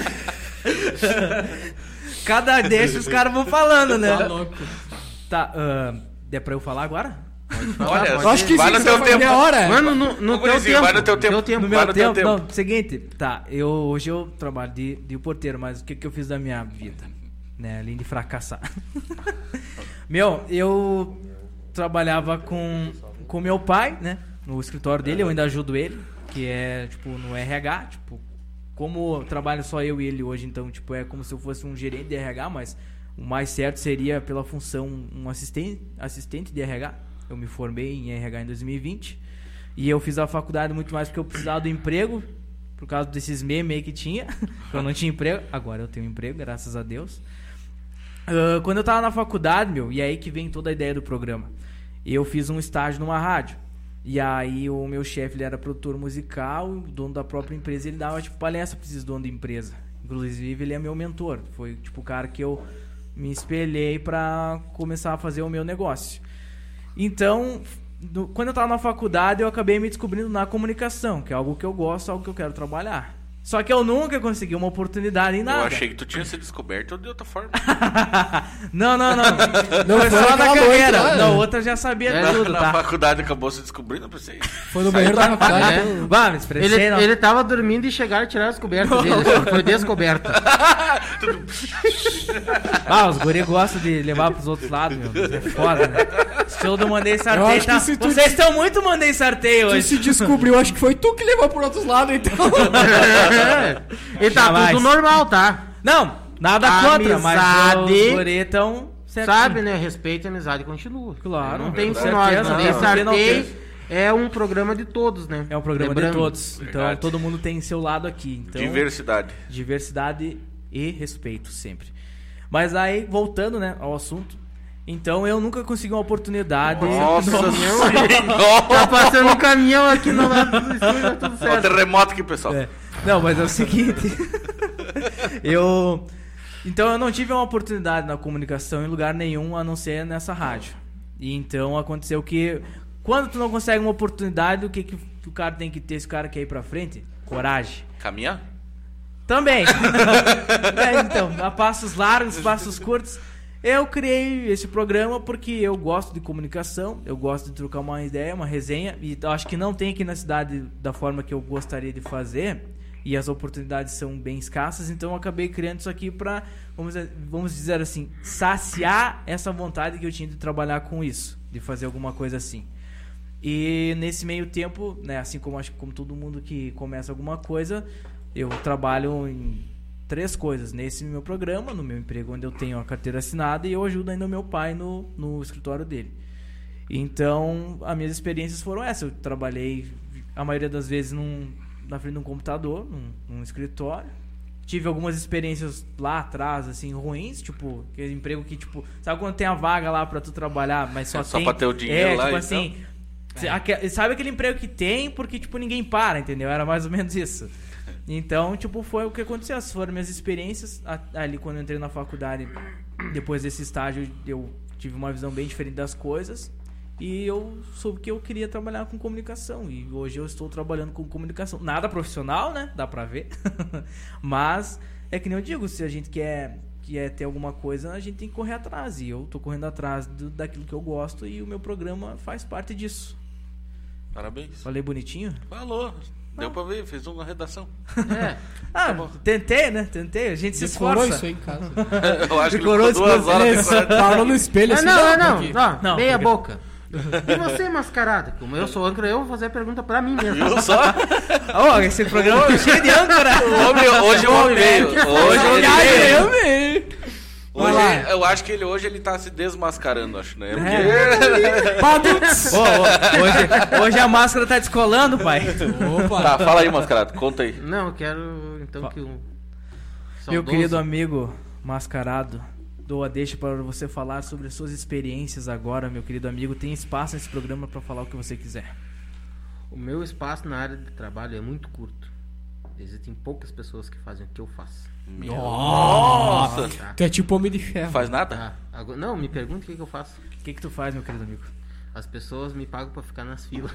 Cada deixa os caras vão falando, né? Tá louco. Tá, ah, é pra eu falar agora? Olha, Eu acho que vai sim, no só teu faz tempo. meia hora. Mano, no, no Ô, teu gurizinho, tempo. vai no teu tempo. No Vai meu no teu tempo, tempo. não, seguinte, tá, eu, hoje eu trabalho de, de porteiro, mas o que, que eu fiz da minha vida? Né, além de fracassar. Meu, eu trabalhava com com meu pai, né, no escritório dele, eu ainda ajudo ele, que é, tipo, no R H, tipo, como trabalho só eu e ele hoje, então, tipo, é como se eu fosse um gerente de R H, mas o mais certo seria pela função um assistente, assistente de R H. Eu me formei em R H em dois mil e vinte e eu fiz a faculdade muito mais porque eu precisava do emprego, por causa desses memes aí que tinha. Eu não tinha emprego, agora eu tenho emprego, graças a Deus. Uh, quando eu tava na faculdade, meu, e aí que vem toda a ideia do programa, eu fiz um estágio numa rádio. E aí o meu chefe, ele era produtor musical, o dono da própria empresa, ele dava tipo palestra pra esses donos de empresa. Inclusive ele é meu mentor, foi tipo o cara que eu me espelhei pra começar a fazer o meu negócio. Então, no- quando eu tava na faculdade, eu acabei me descobrindo na comunicação, que é algo que eu gosto, algo que eu quero trabalhar. Só que eu nunca consegui uma oportunidade em nada. Eu achei que tu tinha sido descoberto de outra forma. Não, não, não. Não, foi foi só na naquela carreira. noite lá. Na outra eu já sabia É, tudo, Na tá? faculdade acabou se descobrindo, eu pensei. Foi no banheiro da faculdade. É. então- Vá, me expressei, Ele, não. ele tava dormindo e chegaram a tirar as cobertas dele. Ele foi descoberto. Ah, os guri gostam de levar pros outros lados, meu. É foda, né? Estilo do Mandei Eu Sarteio, acho que tá? se tu- Vocês estão muito Mandei Sarteio Tu hoje. se descobriu, acho que foi tu que levou por outros lados, então. E tá Jamais. tudo normal, tá? Não, nada contra, mas Amizade. os guri tão certinho. Sabe, né? Respeito e amizade continua. Claro, Não tem com com nós. certeza, Não. não. Porque não Sartei tem. é um programa de todos, né? É um programa Lembrando. de todos. Então Verdade. todo mundo tem seu lado aqui. Então, Diversidade. diversidade e respeito sempre. Mas aí, voltando, né, ao assunto. Então eu nunca consegui uma oportunidade. Nossa Nossa. Tá passando um caminhão aqui no lado do estúdio, tá tudo Ó, o certo. terremoto aqui, pessoal. É. Não, mas é o seguinte. eu. Então eu não tive uma oportunidade na comunicação em lugar nenhum a não ser nessa rádio. E então aconteceu que quando tu não consegue uma oportunidade, o que, que o cara tem que ter se o cara quer ir pra frente? Coragem. Caminhar? Também. É, então, a passos largos, passos curtos. Eu criei esse programa porque eu gosto de comunicação, eu gosto de trocar uma ideia, uma resenha, e eu acho que não tem aqui na cidade da forma que eu gostaria de fazer, e as oportunidades são bem escassas, então eu acabei criando isso aqui pra, vamos dizer, vamos dizer assim, saciar essa vontade que eu tinha de trabalhar com isso, de fazer alguma coisa assim. E nesse meio tempo, né, assim como acho que como todo mundo que começa alguma coisa, eu trabalho em três coisas nesse meu programa, no meu emprego onde eu tenho a carteira assinada, e eu ajudo ainda o meu pai no, no escritório dele. Então, as minhas experiências foram essas. Eu trabalhei a maioria das vezes num, na frente de um computador, num, num escritório. Tive algumas experiências lá atrás, assim, ruins, tipo, aquele emprego que, tipo, sabe quando tem a vaga lá pra tu trabalhar, mas só é só tem... pra ter o dinheiro é, lá, tipo então. assim... É. Sabe aquele emprego que tem porque, tipo, ninguém para, entendeu? Era mais ou menos isso. Então, tipo, foi o que aconteceu. Essas foram minhas experiências. Ali, quando eu entrei na faculdade, depois desse estágio, eu tive uma visão bem diferente das coisas. E eu soube que eu queria trabalhar com comunicação. E hoje eu estou trabalhando com comunicação. Nada profissional, né? Dá pra ver. Mas, é que nem eu digo, se a gente quer, quer ter alguma coisa, a gente tem que correr atrás. E eu tô correndo atrás do, daquilo que eu gosto, e o meu programa faz parte disso. Parabéns. Falei bonitinho? Falou. Deu pra ver, fez uma redação. É. Ah, tentei, né? Tentei. A gente se Decorou esforça. isso aí em casa. Eu acho Decorou que ele ficou duas esse horas Ele decorando. parou no espelho Ah, assim. não, não, porque- não, Não, meia porque- boca. E você, mascarada? Como eu sou âncora, eu vou fazer a pergunta pra mim mesmo. Viu só? Ó, esse programa tá cheio de âncora. O homem, hoje o homem veio. Hoje ele Ai, veio. eu vi. Vai lá. Hoje, eu acho que ele hoje ele tá se desmascarando, acho, né? Paduts. Ô, ô, hoje, hoje a máscara tá descolando, pai. Opa. Tá, fala aí, mascarado, conta aí. Não, eu quero então que o Meu saudoso- querido amigo mascarado, dou a deixa para você falar sobre as suas experiências agora, meu querido amigo. Tem espaço nesse programa para falar o que você quiser. O meu espaço na área de trabalho é muito curto. Existem poucas pessoas que fazem o que eu faço. Nossa! Tá? Tu é tipo homem de ferro. Faz nada? Tá. Agora, não, me pergunta o que, que eu faço. O que que tu faz, meu querido amigo? As pessoas me pagam pra ficar nas filas.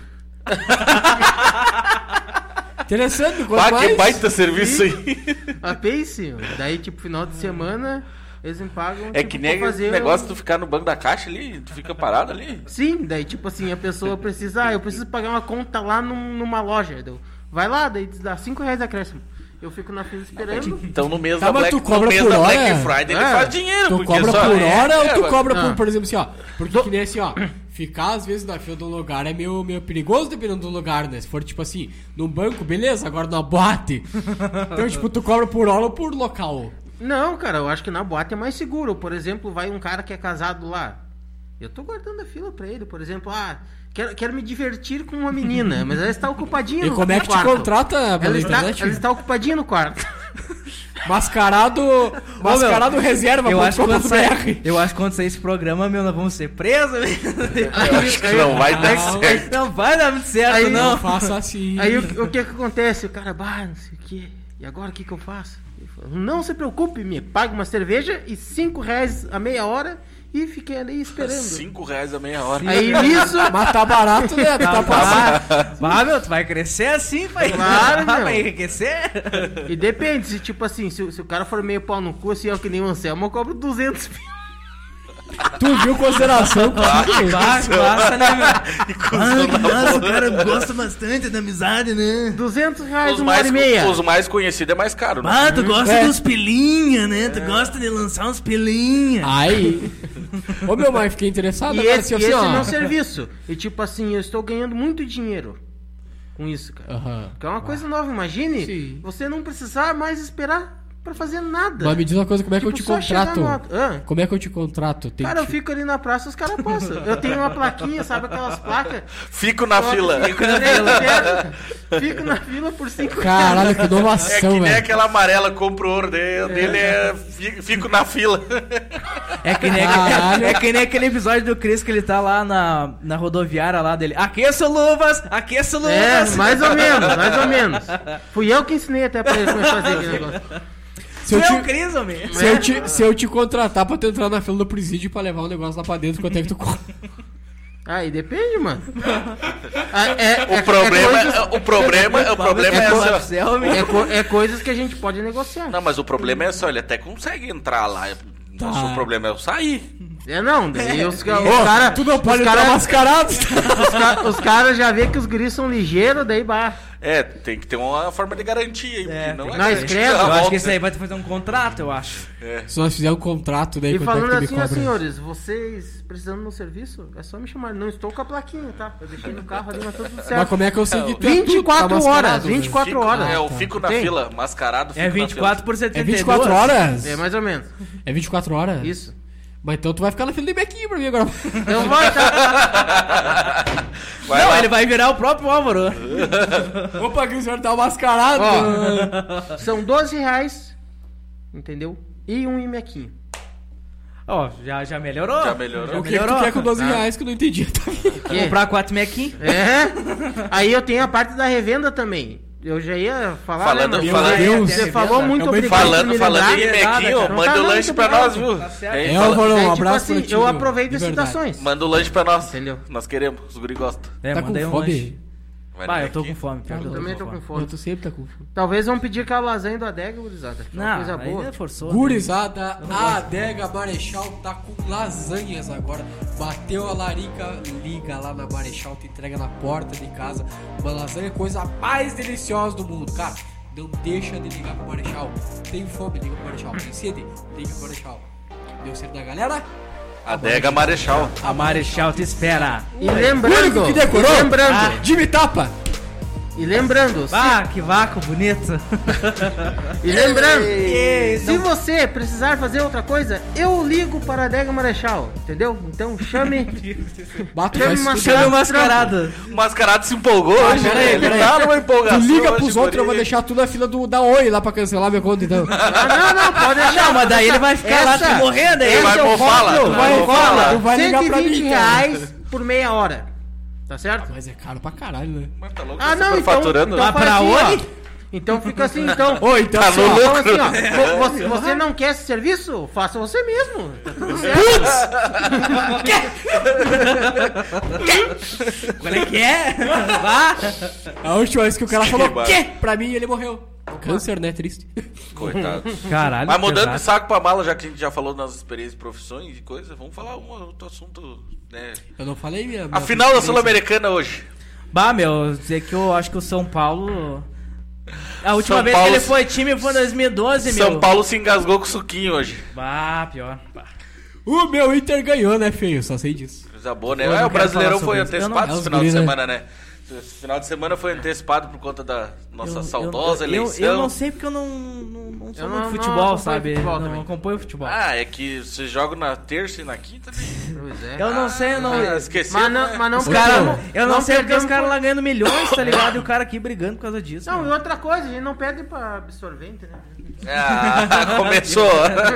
Interessante, quanto Bah, que mais... baita serviço aí. A Pace, daí tipo final de semana eles me pagam É tipo, que nem pra fazer o negócio o- de tu ficar no banco da caixa ali, tu fica parado ali. Sim, daí tipo assim, a pessoa precisa, ah, eu preciso pagar uma conta lá num- numa loja. Daí eu, vai lá, daí dá cinco reais de acréscimo. Eu fico na fila esperando. Então no mês Tá, da mas Black, tu cobra no mês por da Black hora? Friday ele É. faz dinheiro. Tu porque cobra só- por hora é, ou tu mas- cobra por, Não. por exemplo, assim, ó. Porque que nem assim, ó. Ficar às vezes na fila de um lugar é meio, meio perigoso dependendo do lugar, né? Se for tipo assim, num banco, beleza, agora na boate. Então, tipo, tu cobra por hora ou por local. Não, cara, eu acho que na boate é mais seguro. Por exemplo, vai um cara que é casado lá. Eu tô guardando a fila pra ele, por exemplo, ah, quero, quero me divertir com uma menina, mas ela está ocupadinha E no como é que te quarto. contrata pela Ela está, internet? ela está ocupadinha no quarto. Mascarado. Mascarado reserva, Eu ponto acho, que com quando ponto sair, br. eu acho que quando sair esse programa, meu, nós vamos ser presos. Eu acho que não vai dar certo. Não vai dar muito certo, Aí- não. Não faça assim. Aí o, o que que acontece? O cara, bah, não sei o que. E agora o que que eu faço? Ele falou, não se preocupe, me paga uma cerveja e cinco reais a meia hora e fiquei ali esperando. Cinco reais a meia hora. Aí nisso, Mas tá barato, né? Tu tá passando. Vai, meu, tu vai crescer assim, pai. Claro, meu. Vai enriquecer. e depende, se tipo assim, se, se o cara for meio pau no cu, assim, ó, que nem o Anselmo, eu cobro duzentos mil. Tu viu consideração comigo? Vai, passa, né, meu? Ah, que massa, o cara gosta bastante da amizade, né? duzentos reais Os uma hora mais, e meia. os mais conhecidos é mais caro, né? Ah, tu gosta É. dos pilinha, né? Tu gosta de lançar uns pilinha. Aí. Ô meu, mas fiquei interessado E agora esse, assim, e esse assim, é ó. meu serviço. E tipo assim, eu estou ganhando muito dinheiro com isso, cara. Aham. Que é uma coisa nova, imagine Sim. você não precisar mais esperar pra fazer nada. Mas me diz uma coisa, como é que eu Tipo, te só chegar contrato? no ato. Hã? Como é que eu te contrato? Tem Cara, eu que- fico ali na praça, os caras passam. Eu tenho uma plaquinha, sabe aquelas placas? Fico na fila. Fico na fila. Fico na fila por cinco Caralho, que É inovação, que nem velho. aquela amarela compra ouro dele, dele é fi- fico na fila. É que, nem Caralho. aquele, é que nem aquele episódio do Chris que ele tá lá na, na rodoviária lá dele. Aqueço luvas, aqueço É, luvas. mais ou menos, mais ou menos. Fui eu que ensinei até pra ele começar a fazer aquele negócio. Se eu, Tu é o te, Chris, homem. se, eu te, se eu te contratar pra tu entrar na fila do presídio pra levar um negócio lá pra dentro, quanto é que tu cobra? Aí depende, mano. Ah, é, O é- problema, é coisas, o problema, o problema é, é só, Selmy. é, co- é coisas que a gente pode negociar. não, mas o problema é só, ele até consegue entrar lá. Tá. O problema é eu sair. É não, daí os, ca- os Ô, caras. tu não pode os entrar cara, mascarado. os, ca- os caras já vê que os guris são ligeiros, daí bah. É, tem que ter uma forma de garantia aí, É, porque não tem é Nós garantia credo, da Eu acho volta. que isso aí vai ter que fazer um contrato, eu acho. Se nós fizermos um contrato, daí E quanto é falando que tu me assim, ó, cobra? senhores, vocês precisando no serviço, é só me chamar. Não estou com a plaquinha, tá? Eu deixei no carro ali, mas tá tudo Mas certo. como é que eu sei que tu é vinte e quatro tu tá mascarado, horas, velho? vinte e quatro Fico- horas. É, eu fico na Tem? fila, mascarado, fico É na vinte e quatro por É setenta e dois. vinte e quatro horas? É mais ou menos. É vinte e quatro horas? Isso. Mas então tu vai ficar na fila de bequinho pra mim agora. Então vai, tá? fila. Vai Não, lá. ele vai virar o próprio Álvaro. Opa, que o senhor tá mascarado. Ó, são doze reais, entendeu? E um imequinho. Ó, já, já melhorou. Já melhorou. O que, que tu melhorou. quer com doze Ah. reais que eu não entendi? Que? Comprar quatro mequinhos. É. Aí eu tenho a parte da revenda também. Eu já ia falar, Falando- né, mas falando- você- Deus. você falou muito É uma obrigado por Falando, me falando lembrar. em nada, Mequinho, cara. manda Tá, o não, lanche muito pra obrigado. nós, viu? Tá certo. Aí, É, fala- Álvaro, É, um tipo abraço assim, pra ti. eu meu. aproveito De as verdade. citações. Manda o lanche pra nós. Entendeu? Nós queremos, os guri gostam. É, Tá com mandei um fome? lanche. Vai Bah, no eu tô com Mequinho. fome. pior que Eu eu também tô com Eu fome. tô sempre tá com fome. Talvez vão pedir aquela lasanha do Adega, gurizada. que é uma Não, coisa aí boa. é forçou. Gurizada, a Adega Marechal tá com lasanhas agora. Bateu a larica, liga lá na Marechal, te entrega na porta de casa. Uma lasanha é a coisa mais deliciosa do mundo. Cara, não deixa de ligar pro Marechal. Tem fome, liga pro Marechal. Tem sede, liga pro Marechal. Deu certo da galera? Adega Marechal. A Marechal te espera. E lembrando, Único que decorou? e lembrando, Ah, Jimmy Tapa. e lembrando, se, Ah, que vácuo bonito. e lembrando, Que se você precisar fazer outra coisa, eu ligo para a Adega Marechal, entendeu? Então chame, Bato Chama vai uma se Chama fuder. o mascarado. O mascarado se empolgou hoje, pera né? aí, Ele pera aí. tá numa Tu empolgação. liga hoje, pros outros, eu vou guri. deixar tudo na fila do, da Oi lá pra cancelar minha conta, então. Ah, não, não, pode deixar. Não, mas daí ele vai ficar lá Essa- te morrendo aí. Ele vai Esse é o mofar lá, rótulo, tu vai vai mofar mofar lá. lá. Tu vai ligar pra cento e vinte mim, então. reais por meia hora. Tá certo? Mas é caro pra caralho, né? Mas tá louco, Ah, tá não, então, superfaturando. então Mas faz pra assim, Oi? ó. Então fica assim, então. Ô, então Tá assim, no ó, lucro. Então assim, ó, vo- você, você não quer esse serviço? Faça você mesmo. Tá tudo certo. Qual é que é? Vá. a última vez que o cara falou Que que pra mim ele morreu. Câncer, né? Triste. Coitado. Caralho. Mas mudando pesado. de saco pra mala, já que a gente já falou nas experiências, profissões e coisas, vamos falar um outro assunto, né? Eu não falei minha. A minha final da experiência. Sul-Americana hoje. Bah, meu, dizer que eu acho que o São Paulo. A última São vez Paulo- que ele foi time foi em dois mil e doze, meu. São Paulo se engasgou com o suquinho hoje. Bah, pior. Bah. O meu Inter ganhou, né, feio? Só sei disso. Coisa boa, né? Eu É, não o quero Brasileirão falar foi sobre isso. Eu não- antecipado É esse os final de guri, né? semana, né? Esse final de semana foi antecipado por conta da nossa Eu- saudosa eu, eu, eleição. Eu, não sei porque eu não, não, não sou Eu muito não- não futebol, acompanho sabe? futebol não também. acompanho futebol. Ah, é que vocês jogam na terça e na quinta, né? Pois é. eu não sei, eu não. Ah, esqueci. Mas não, mas não Os cara, perdemos- eu não, sei porque os perdemos caras por- lá ganhando milhões, tá ligado? E o cara aqui brigando por causa disso. Não, e meu. outra coisa, a gente não perde pra absorvente, né? Ah, começou.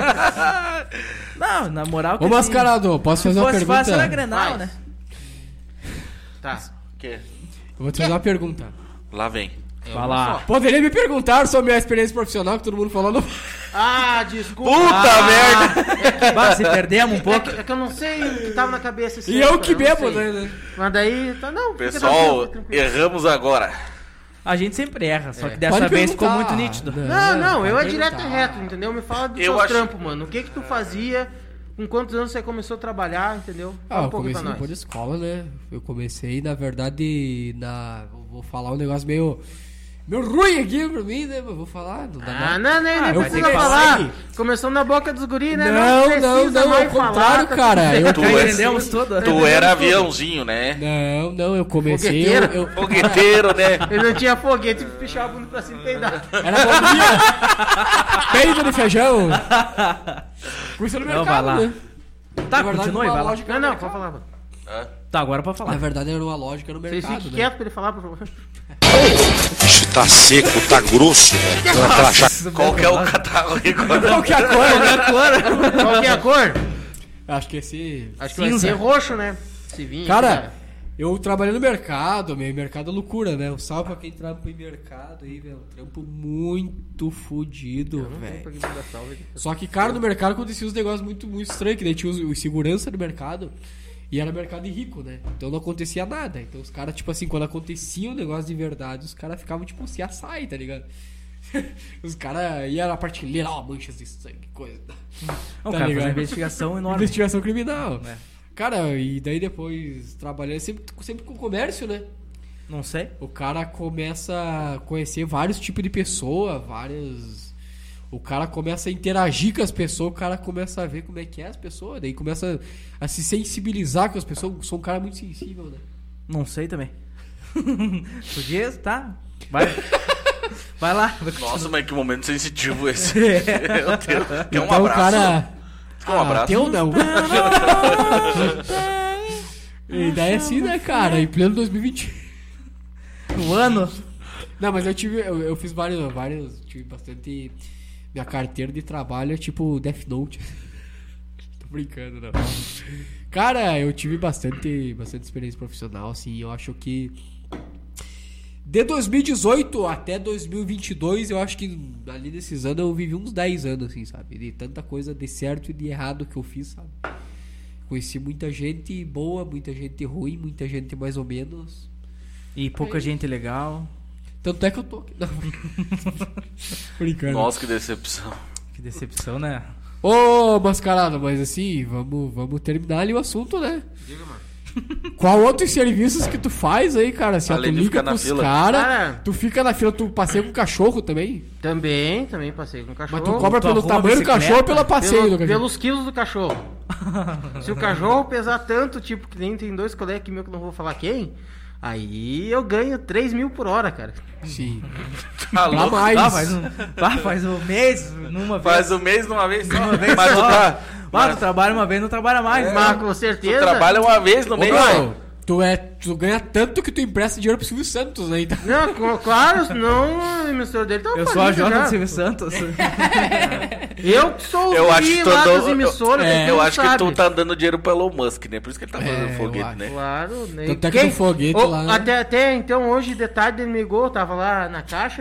Não, na moral. Ô, que Mascarado, posso se fazer uma fosse pergunta? fácil era Grenal, Faz. né? Tá. Que? Eu vou te fazer uma pergunta. Lá vem. É Vai uma lá. só. Poderia me perguntar sobre a minha experiência profissional que todo mundo falou no... Ah, desculpa. Puta Ah, merda! Bah, se perdemos um É pouco. que, é que eu não sei o que tava na cabeça esse E ano, eu que cara, não bebo, sei. né? Mas daí, tá, não. fica Pessoal, tranquilo, fica tranquilo. erramos agora. A gente sempre erra, só É. que dessa Pode vez ficou perguntar. muito nítido. Não, não, eu é pode direto e perguntar. reto, entendeu? Me fala do Eu seu acho- trampo, mano. O que que tu fazia, com quantos anos você começou a trabalhar, entendeu? Ah, Fala eu um pouco pra comecei nós. por escola, né? Eu comecei, na verdade, na... Vou falar um negócio meio... Meio ruim aqui pra mim, né? Mas vou falar, não dá Ah, nada. não, nem, Ah, nem vai precisa ter que falar. falar. Começou na boca dos guris, né? Não, precisa não, não, mais ao contrário, falar, tá cara. tudo Eu- certo. Tu Já é- entendemos tudo. Tu era aviãozinho, né? Não, não, eu comecei... Eu, Fogueteiro? eu... Fogueteiro, né? Ele não tinha foguete, pichava a bunda pra cima e peidava. Era bom dia! Peito de feijão! Curso no Não, mercado, vai lá. né? Tá, Na verdade, continua aí, uma vai lá. lógica Não, no não, mercado. pode falar. mano. Ah, Tá, agora pode falar. Na verdade, era uma lógica no Vocês mercado, fiquem né? quietos pra ele falar, por favor. O bicho tá seco, tá grosso, velho. Aquela cha- qual que é o catarro aí agora? Qual que é a cor, né? Qual que é a cor? Acho que esse... Acho que vai Cinza. ser roxo, né? Se vir. Cara, eu trabalhei no mercado, meu, mercado é loucura, né? Um salve pra quem trampa em mercado aí, velho. Trampo muito fudido, velho. Só que, cara, no mercado acontecia uns negócios muito, muito estranhos, que daí tinha os, os segurança do mercado. E era mercado de rico, né? Então não acontecia nada. Então os caras, tipo assim, quando acontecia um negócio de verdade, os caras ficavam, tipo, se assai, tá ligado? Os caras iam na prateleira, ó, manchas de sangue, coisa. Não, Tá cara, ligado? fazer investigação enorme. Investigação criminal. É. Cara, e daí depois trabalhando sempre, sempre com comércio, né? Não sei. O cara começa a conhecer vários tipos de pessoa, várias... O cara começa a interagir com as pessoas, o cara começa a ver como é que é as pessoas, daí começa a se sensibilizar com as pessoas. Eu sou um cara muito sensível, né? Não sei também. Porque, tá. Vai. Vai lá. Nossa, mas que momento sensitivo esse. Meu Deus. Quer um Então, abraço? cara... Quer um abraço? Teu não. E daí assim, né, cara? Em pleno dois mil e vinte. O ano. Não, mas eu tive... Eu, eu fiz vários... vários tive bastante... Minha carteira de trabalho é tipo Death Note. Tô brincando, não. Cara, eu tive bastante, bastante experiência profissional, assim. Eu acho que... De dois mil e dezoito até dois mil e vinte e dois, eu acho que ali nesses anos eu vivi uns dez anos, assim, sabe? De tanta coisa de certo e de errado que eu fiz, sabe? Conheci muita gente boa, muita gente ruim, muita gente mais ou menos. E pouca gente legal. Tanto é que eu tô aqui. Não. Brincando. Nossa, que decepção. Que decepção, né? Ô, mascarada, mas assim, vamos, vamos terminar ali o assunto, né? Diga, mano. Qual outros serviços que tu faz aí, cara? Se Além tu de liga ficar na pros fila. cara, Cara. tu fica na fila, tu passeia com cachorro também? Também, também passei com cachorro. Mas tu cobra tu pelo arruma tamanho do bicicleta? cachorro ou pela passeio Pelo- do cachorro? pelos quilos do cachorro. Se o cachorro pesar tanto, tipo, que nem tem dois colegas aqui meu que não vou falar quem, aí eu ganho três mil por hora, cara. Sim. Tá Pra louco? mais. Ah, faz um, ah, faz um mês, numa vez. Faz o mês de uma vez só. Uma vez Mas só. tu tá... Ah, tu trabalha uma vez, não trabalha mais. Mas com Tu certeza. trabalha uma vez no Ô, mês. meu, tu, é, tu ganha tanto que tu empresta dinheiro pro Silvio Santos, né? Então... Não, co- claro, senão o emissor dele tá Eu sou a falido Jota já. do Silvio Santos. Eu que sou Eu o acho que vi tu lá andou- das emissoras. É. que Eu tu acho que sabe. tu tá dando dinheiro pro Elon Musk, né? Por isso que ele tá fazendo É, eu foguete, acho. né? Claro, né? Tanto é que do foguete Ô, lá, né? Até, até então, hoje de tarde ele me ligou, eu tava lá na caixa.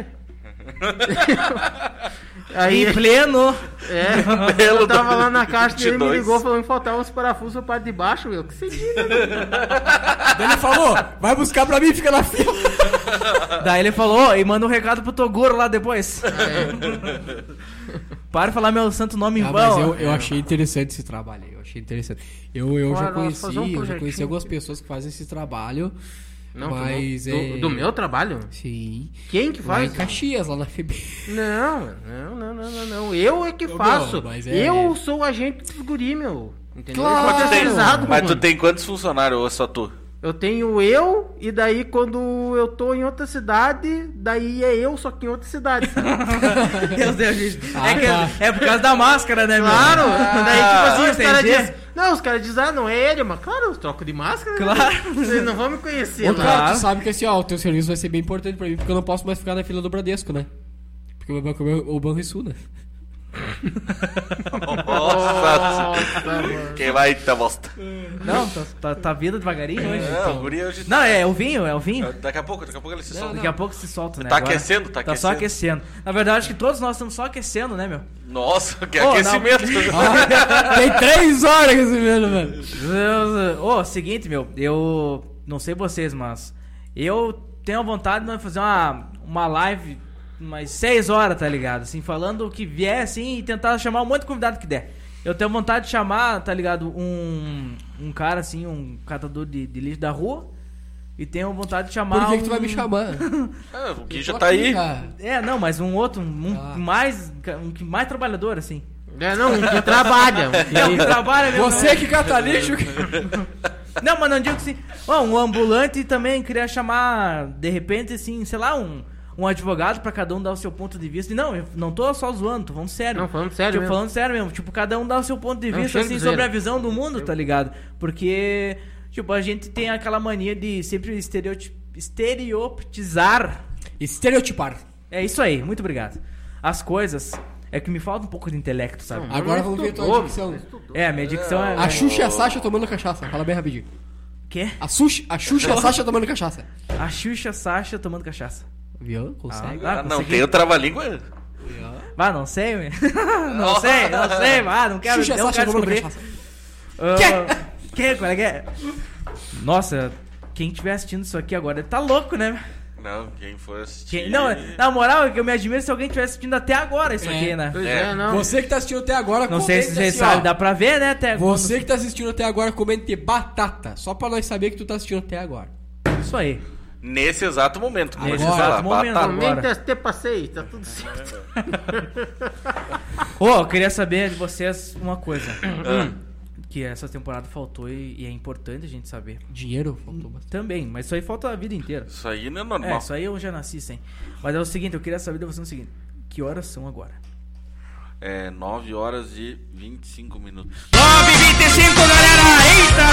Aí, Em pleno. é, Belo eu tava lá na caixa e ele me vinte e dois. ligou falando que faltavam uns parafusos pra parte de baixo, meu. Que sentido, né? Daí ele falou, vai buscar pra mim, fica na fila. Daí ele falou, e manda um recado pro Toguro lá depois. Para de falar meu santo nome em Ah, vão. mas eu, eu achei interessante esse trabalho aí, eu achei interessante. Eu, eu já Bora conheci, fazer um eu já projetinho conheci algumas aqui. pessoas que fazem esse trabalho, Não, mas do, é... do, do meu trabalho? Sim. Quem que Lá em faz? Caxias, lá na F B. Não, não, não, não, não, não. Eu é que Ô, faço. meu, mas é- Eu sou o agente dos guri, meu. Entendeu? Claro. Eu sou Mas tu tem, terceirizado, mas tu mano. tem quantos funcionários ou só tu? Eu tenho eu, e daí quando eu tô em outra cidade, daí é eu, só que em outra cidade. sabe? Meu Deus, gente. Ah, é, que- tá. é por causa da máscara, né, meu? Claro! daí, tipo assim, os caras entendi. dizem. Não, os caras dizem, ah, não é ele, mas claro, eu troco de máscara. Claro. Né? Vocês não vão me conhecer, Ô, lá. cara, Claro. tu sabe que assim, ó, o teu serviço vai ser bem importante pra mim, porque eu não posso mais ficar na fila do Bradesco, né? Porque o banco é o Banrisul, né? Nossa, mano. quem vai tá bosta. Não, tá, tá, tá vindo devagarinho hoje. Não, o guri hoje... Não, é o vinho, é o vinho. Daqui a pouco, daqui a pouco ele se solta. Daqui a pouco se solta, né? Tá Agora aquecendo, tá Tá só aquecendo. aquecendo. Na verdade, acho que todos nós estamos só aquecendo, né, meu? Nossa, que Ô, aquecimento. Ah, tem três horas esse mesmo, velho. Deus, Ô, seguinte, meu, eu não sei vocês, mas eu tenho vontade de nós fazer uma, uma live umas seis horas, tá ligado? Assim, falando o que vier, assim, e tentar chamar um monte de convidado que der. Eu tenho vontade de chamar, tá ligado, um, um cara, assim, um catador de, de lixo da rua, e tenho vontade de chamar Por que, um... que tu vai me chamar? Ah, o Gui Eu já tô tá aqui, aí. cara. É, não, mas um outro, um Ah. mais, um que mais trabalhador, assim. É, não, um que trabalha. um que- É, um que trabalha mesmo. Você que cata lixo. Não, mas não digo assim. Ó, um ambulante também queria chamar, de repente, assim, sei lá, um, um advogado pra cada um dar o seu ponto de vista. E não, eu não tô só zoando, tô falando sério. Não, falando sério Tipo, mesmo. falando sério mesmo. Tipo, cada um dá o seu ponto de Não, vista, chega assim, de sobre zoeira. a visão do mundo, tá ligado? Porque, tipo, a gente tem aquela mania de sempre estereotip- estereotipizar. Estereotipar. É isso aí, muito obrigado. As coisas. É que me falta um pouco de intelecto, sabe? Não, Agora não vamos ver a estudou, tua dicção. não estudou. É, a minha dicção é. A Xuxa e a Sasha tomando cachaça. Fala bem rapidinho. Quê? A, Xuxa, a Xuxa e a Sasha tomando cachaça. A Xuxa Sasha tomando cachaça. Viu? Consegue? Ah, Ah, não, consegui. tem o trava-língua? Ah, não sei, meu. Não sei, não sei, ah, não quero, Xuxa e a não Sasha quero tomando descobrir. cachaça. Ah, Que? Qual é que é? Nossa, quem estiver assistindo isso aqui agora tá louco, né? Não, quem for assistir... Quem- não, na moral, é que eu me admiro se alguém estiver assistindo até agora isso É. aqui, né? Pois É. é, não. Você que tá assistindo até agora, Não sei se comenta vocês assim, ó. sabem, dá pra ver, né? Até Você que tá assistindo até agora, comente batata. Só pra nós saber que tu tá assistindo até agora. Isso aí. Nesse exato momento. como Nesse eu disse exato lá, momento. batata. Agora. Comenta até passei, tá tudo certo. Ô, eu queria saber de vocês uma coisa. Que essa temporada faltou e, e é importante a gente saber. Dinheiro? Faltou bastante. Também, mas isso aí falta a vida inteira. Isso aí não é É, normal. isso aí eu já nasci sem. Mas é o seguinte, eu queria saber de vocês o seguinte. Que horas são agora? É nove horas e vinte e cinco minutos. nove e vinte e cinco, galera! Eita,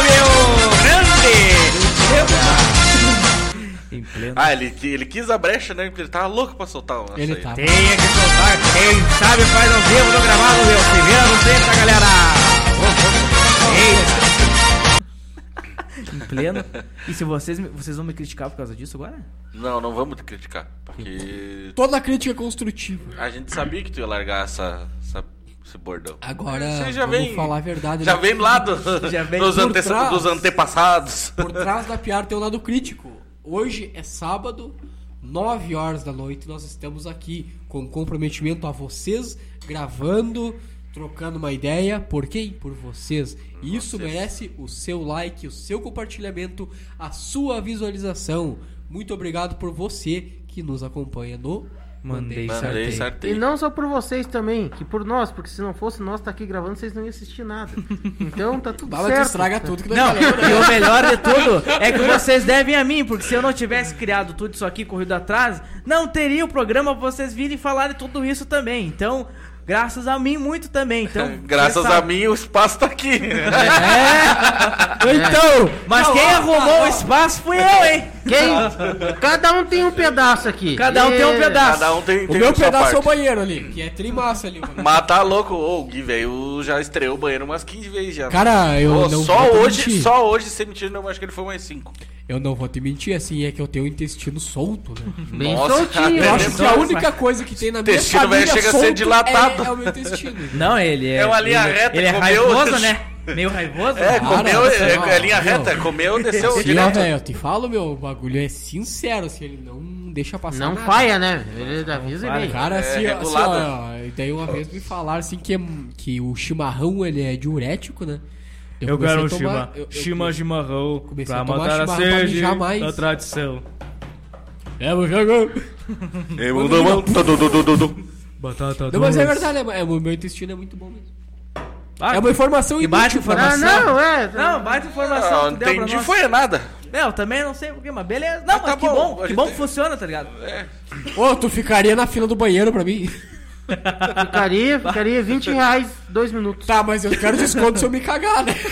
meu! Grande! Em pleno. Ah, ele, ele quis a brecha, né? Porque ele tava louco pra soltar uma. Ele essa aí. tá. Tenha que soltar. Quem sabe faz ao vivo no gravado, meu. Se vira no trinta, galera! Eita! Em pleno. E se vocês, me- vocês vão me criticar por causa disso agora? Não, não vamos te criticar. Porque Toda crítica é construtiva. a gente sabia que tu ia largar essa, essa, esse bordão. Agora, Você já vamos vem, falar a verdade. Já né? vem lá do, Já vem dos, por ante- trás. dos antepassados. Por trás da piada tem um lado crítico. Hoje é sábado, nove horas da noite. Nós estamos aqui com comprometimento a vocês, gravando, trocando uma ideia. Por quem? Por vocês. E isso Vocês. merece o seu like, o seu compartilhamento, a sua visualização. Muito obrigado por você que nos acompanha no Mandei Mandei sorteio. E sorteio. não só por vocês também, que por nós, porque se não fosse nós tá aqui gravando, vocês não iam assistir nada. Então tá tudo Bala, tu certo. estraga tudo que nós Não, falamos. e o melhor de tudo é que vocês devem a mim, porque se eu não tivesse criado tudo isso aqui corrido atrás, não teria o programa pra vocês virem falarem tudo isso também. Então, graças a mim muito também. Então, Graças vocês a sabem. mim, o espaço tá aqui. É. Então, mas quem arrumou o espaço fui eu, hein? Quem? Cada um tem um pedaço aqui. Cada um tem um E- pedaço. Cada um tem, O tem meu a sua pedaço é o parte. banheiro ali, que é trimassa ali. mano. Mas tá louco, ô, o Gui, velho, já estreou o banheiro umas quinze vezes já. Cara, eu Ô, não só vou te hoje, mentir. só hoje, sem mentir, eu acho que ele foi mais cinco. Eu não vou te mentir, assim, é que eu tenho o intestino solto, né? Bem Nossa, soltinho. Eu É acho que a solto, única coisa que tem na minha intestino, família velho, chega a ser solto dilatado. É, é o meu intestino. Não, ele é. É uma linha ele, reta, Ele é comeu- raivoso, né? Meio raivoso. É, né? comeu, assim, é, ó, é linha ó, reta, comeu, desceu Sim, ó, direto. velho, eu te falo, meu, o bagulho é sincero, assim, ele não deixa passar Não nada. falha, né? Ele avisa e falha. vem. Cara, É assim, ó, assim, regulado. ó, e daí uma vez me falaram, assim, que, é- que o chimarrão, ele é diurético, né? Eu comecei quero um a tomar- chima, eu- eu- chima chimarrão comecei pra a tomar matar a chimarrão pra sede mijar mais. da tradição. É, meu jogo. É, mudou, mudou, du, du, du, du, du. Batata Não, mas é doce. verdade, é, é, o meu intestino é muito bom mesmo. Ah, É uma informação que baita inútil, informação. Ah, não, é. Não, baita informação. Não, tu deu pra entendi, nós. foi nada. Não, também não sei porquê, mas beleza. Não, Mas mas tá que bom, bom, a que gente bom tem- que funciona, tá ligado? É. Ô, tu ficaria na fila do banheiro pra mim? Ficaria, ficaria vinte reais, dois minutos. Tá, mas eu quero desconto se eu me cagar, né?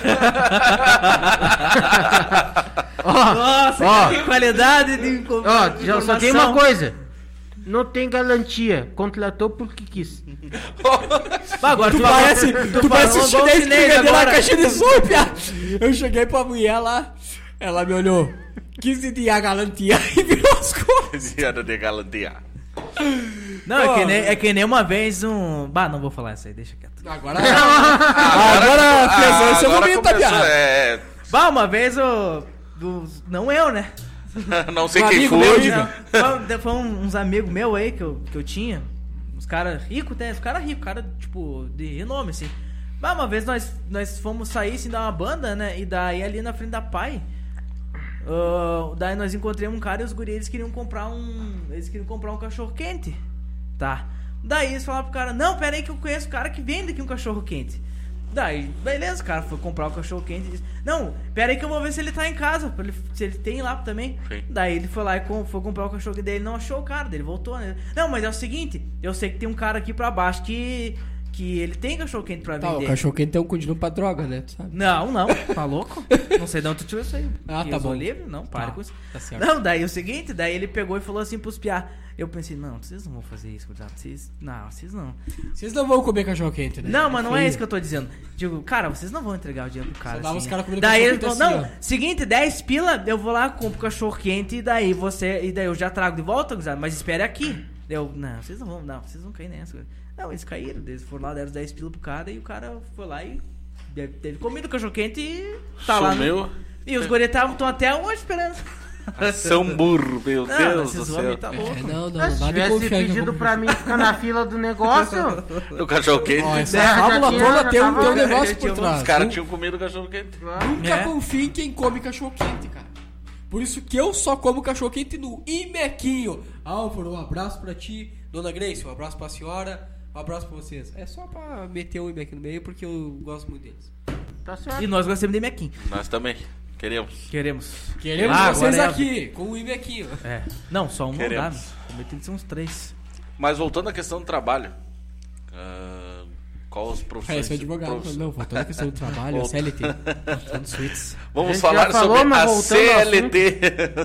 Nossa, Ó. que qualidade de info- Ó, de já só tem informação. uma coisa. Não tem garantia. Contratou porque quis. Bah, agora Tu tu parece, tu tu parece falou o igual chinês que chinês vendeu na agora. caixa de som, piá. Eu cheguei pra mulher lá, ela me olhou, quinze dias a garantia e virou as coisas. Dia de galantear. Não, é que, Ó. nem, é que nem uma vez um... Bah, não vou falar isso aí, deixa quieto. Agora, agora, fez esse eu vou agora mentar, começou, piá. é, é. Bah, uma vez o... do- não eu, né? Não sei Um quem amigo foi. meu, Não, diga. Não, foi, foi um- uns amigos meus aí que eu, que eu tinha. Os caras ricos, né? Os caras ricos, cara, tipo, de renome, assim. Mas uma vez nós, nós fomos sair, assim, dar uma banda, né? E daí ali na frente da Pai, ah, daí nós encontramos um cara e os guris, eles queriam comprar um... Eles queriam comprar um cachorro quente, tá? Daí eles falaram pro cara, não, pera aí que eu conheço o cara que vende aqui um cachorro quente. Daí, beleza, o cara foi comprar o cachorro quente e disse, não, pera aí que eu vou ver se ele tá em casa, pra ele- se ele tem lá também. Sim. Daí ele foi lá e com- foi comprar o cachorro quente dele, não achou o cara, daí ele voltou, né? Não, mas é o seguinte, eu sei que tem um cara aqui pra baixo que, que ele tem cachorro quente pra Tá, o vender. cachorro quente tem um continuo pra droga, né? Tu sabe? Não, não, tá louco? Não sei de onde tu tirou isso aí. Ah, Que tá usou bom. livre? Não, para Tá, com isso. tá certo. Não, daí o seguinte, daí ele pegou e falou assim pros piá. Eu pensei, não, vocês não vão fazer isso, cuidado. Vocês, não, vocês não. Vocês não vão comer cachorro quente, né? Não, mas não é Feio. isso que eu tô dizendo. Digo, cara, vocês não vão entregar o dinheiro pro cara. Só dava assim, os caras comendo daí cachorro ele quente falou, assim, não, ó. seguinte, dez pila, eu vou lá, compro cachorro quente e daí você. E daí eu já trago de volta, gurizada, mas espere aqui. Eu, não, vocês não vão, não, vocês vão cair nessa. Não, eles caíram, eles foram lá, deram os dez pila pro cara e o cara foi lá e deve ter comido cachorro-quente e tá lá. Sumiu. No... E os guri estão até hoje esperando. São burro, meu Não, Deus do esses céu. homens tá louco. É, não, não, Ah, não se dá de tivesse confiar em pedido algum- pra mim ficar na fila do negócio, O cachorro quente. Ó, essa É, já fábula tinha- toda já tem um, tava- tem um negócio já por tinha- trás. Os caras Nu- tinham comido cachorro quente. Nunca É. confie em quem come cachorro quente, cara. Por isso que eu só como cachorro quente no Imequinho. Álvaro, um abraço pra ti. Dona Grace, um abraço pra senhora. Um abraço pra vocês. É só pra meter um Imequinho no meio porque eu gosto muito deles. tá certo. E nós gostamos de Mequim. Nós também. Queremos. Queremos. Queremos Ah, vocês agora é- aqui, com o Imequinho. É. Não, só um não dá. Queremos. Né? Também tem que ser uns três. Mas voltando à questão do trabalho. ah, qual os É, profissões... sou advogado. profissões- Não, voltando à questão do trabalho, Volta. C L T. Falando suítes. A Vamos gente falar já falou, sobre mas a voltando C ao L T.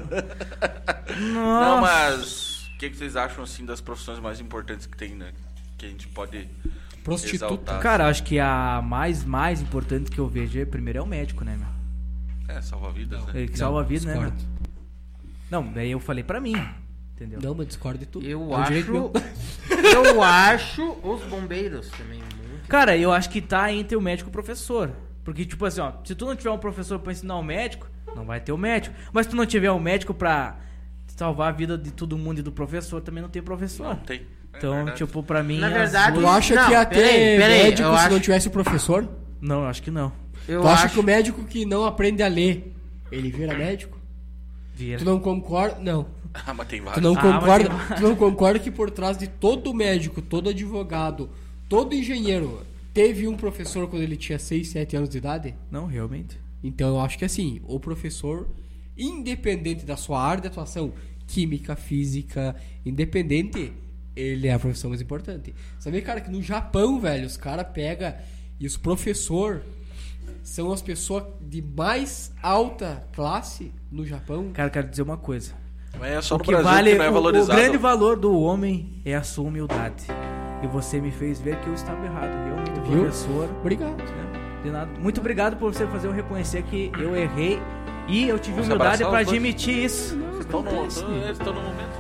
Nossa. Não, mas o que, que vocês acham assim das profissões mais importantes que tem, né? Que a gente pode Prostituta. exaltar. Cara, acho que a mais, mais importante que eu vejo é, primeiro é o médico, né, meu? É, salva-vidas, né? Ele que Não, salva a vida, né, meu? discordo. Não, daí eu falei pra mim, entendeu? Não, mas discordo de tudo. Eu É um direito acho. meu. Eu acho os bombeiros também muito. Cara, eu acho que tá entre o médico e o professor. Porque, tipo assim, ó, se tu não tiver um professor pra ensinar o médico, não vai ter o médico. Mas se tu não tiver um médico pra salvar a vida de todo mundo e do professor, também não tem professor. Não tem. É Então, verdade. tipo, pra mim... Na as verdade, Tu duas- acha Não, que ia ter peraí, peraí, médico eu se não acho- tivesse o professor? Não, eu acho que não. Eu tu acha acho que o médico que não aprende a ler, ele vira médico? Vira. Tu não concorda? Não. Ah, mas tem Tu vários. não Ah, concorda? mas tem- Tu não concorda que por trás de todo médico, todo advogado, todo engenheiro, teve um professor quando ele tinha seis, sete anos de idade? Não, realmente. Então eu acho que assim, o professor, independente da sua área de atuação, química, física, independente, ele é a profissão mais importante. Sabia, cara, que no Japão, velho, os caras pegam e os professor são as pessoas de mais alta classe no Japão. Cara, quero dizer uma coisa. Mas é só O no que Brasil vale, que não é o- o, valorizado. grande valor do homem é a sua humildade. E você me fez ver que eu estava errado. Realmente, Viu? professor... Obrigado. né? De nada. Muito obrigado por você fazer eu reconhecer que eu errei e eu tive Vamos humildade abraçar pra os dois? admitir isso. Vocês estão no, vocês estão no momento.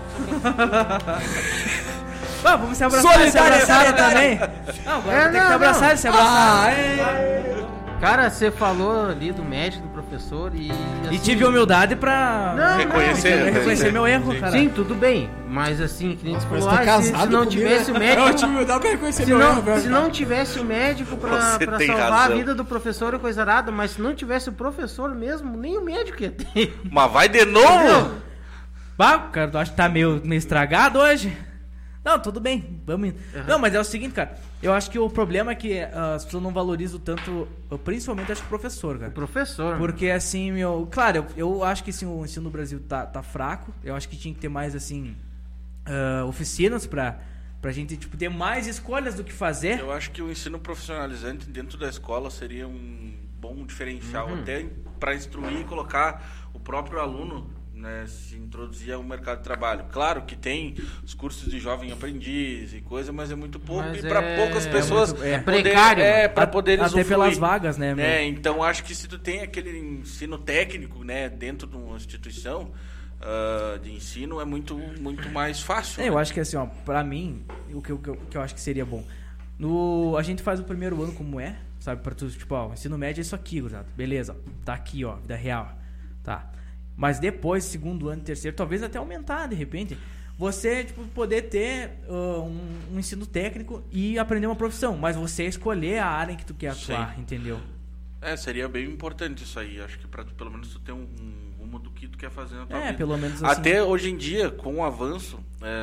Ah, vamos se abraçar e se abraçar também. Não, agora É, tem que não, se abraçar não. e se abraçar. Ah, é. Cara, você falou ali do médico, do professor e. E assim, tive humildade pra Não, Reconhecer, pra reconhecer sim. meu erro, Sim. cara. Sim, tudo bem. Mas assim, que nem você Parece falou, que tá ah, se, se casado não comigo, tivesse né? o médico. Eu tive humildade pra reconhecer Se meu erro, não, velho. se não tivesse o médico pra, Você pra tem salvar razão. a vida do professor e coisa arada, mas se não tivesse o professor mesmo, nem o médico ia ter. Mas vai de novo! Bah, cara, tu acha que tá meio, meio estragado hoje? Não, tudo bem, vamos indo. Não, mas é o seguinte, cara. Eu acho que o problema é que ah, as pessoas não valorizam tanto, eu, principalmente acho que o professor, cara. O professor. Porque assim, meu. Claro, eu, eu acho que assim, o ensino no Brasil tá, tá fraco. Eu acho que tinha que ter mais, assim. ah, oficinas pra, pra gente tipo, ter mais escolhas do que fazer. Eu acho que o ensino profissionalizante dentro da escola seria um bom diferencial, Uhum. até para instruir e colocar o próprio aluno, né, se introduzir ao mercado de trabalho. Claro que tem os cursos de jovem aprendiz e coisa, mas é muito pouco Mas e para é- poucas é pessoas muito- é poder- precário, é, mano. para poder Até usufruir. pelas vagas, né, meu? É, então acho que se tu tem aquele ensino técnico, né, dentro de uma instituição ah, de ensino, é muito muito mais fácil. É, né? eu acho que assim, ó, pra mim, o que, eu- o que eu- o que eu acho que seria bom. No, a gente faz o primeiro ano como é, sabe? Pra tu, tipo, ó, o ensino médio é isso aqui, gurizada. Beleza, tá aqui, ó, vida real. Tá. Mas depois, segundo ano, terceiro, talvez até aumentar, de repente. Você, tipo, poder ter uh, um, um ensino técnico e aprender uma profissão. Mas você escolher a área em que tu quer atuar, Sim. entendeu? É, seria bem importante isso aí. Acho que pra tu, pelo menos tu ter um, um rumo do que tu quer fazer na tua É, vida. pelo menos assim. Até hoje em dia, com o avanço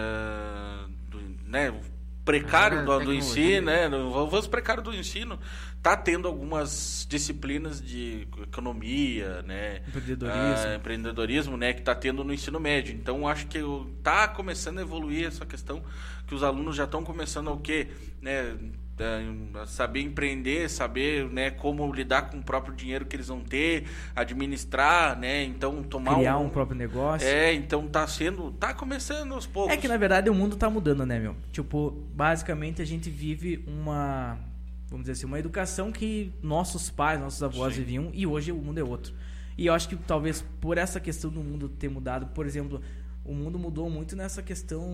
é, do, né, precário Ah, do, do tecnologia. ensino, né, o avanço precário do ensino, tá tendo algumas disciplinas de economia, né, Empreendedorismo. ah, empreendedorismo, né, que tá tendo no ensino médio. Então, acho que o- tá começando a evoluir essa questão, que os alunos já estão começando ao quê, né, a saber empreender, saber, né, como lidar com o próprio dinheiro que eles vão ter, administrar, né, então tomar Criar um, um próprio negócio. é, então tá sendo, tá começando aos poucos. É que na verdade o mundo tá mudando, né, meu? Tipo, basicamente a gente vive uma, vamos dizer assim, uma educação que nossos pais, nossos avós Sim. viviam e hoje o mundo é outro. E eu acho que talvez por essa questão do mundo ter mudado, por exemplo, o mundo mudou muito nessa questão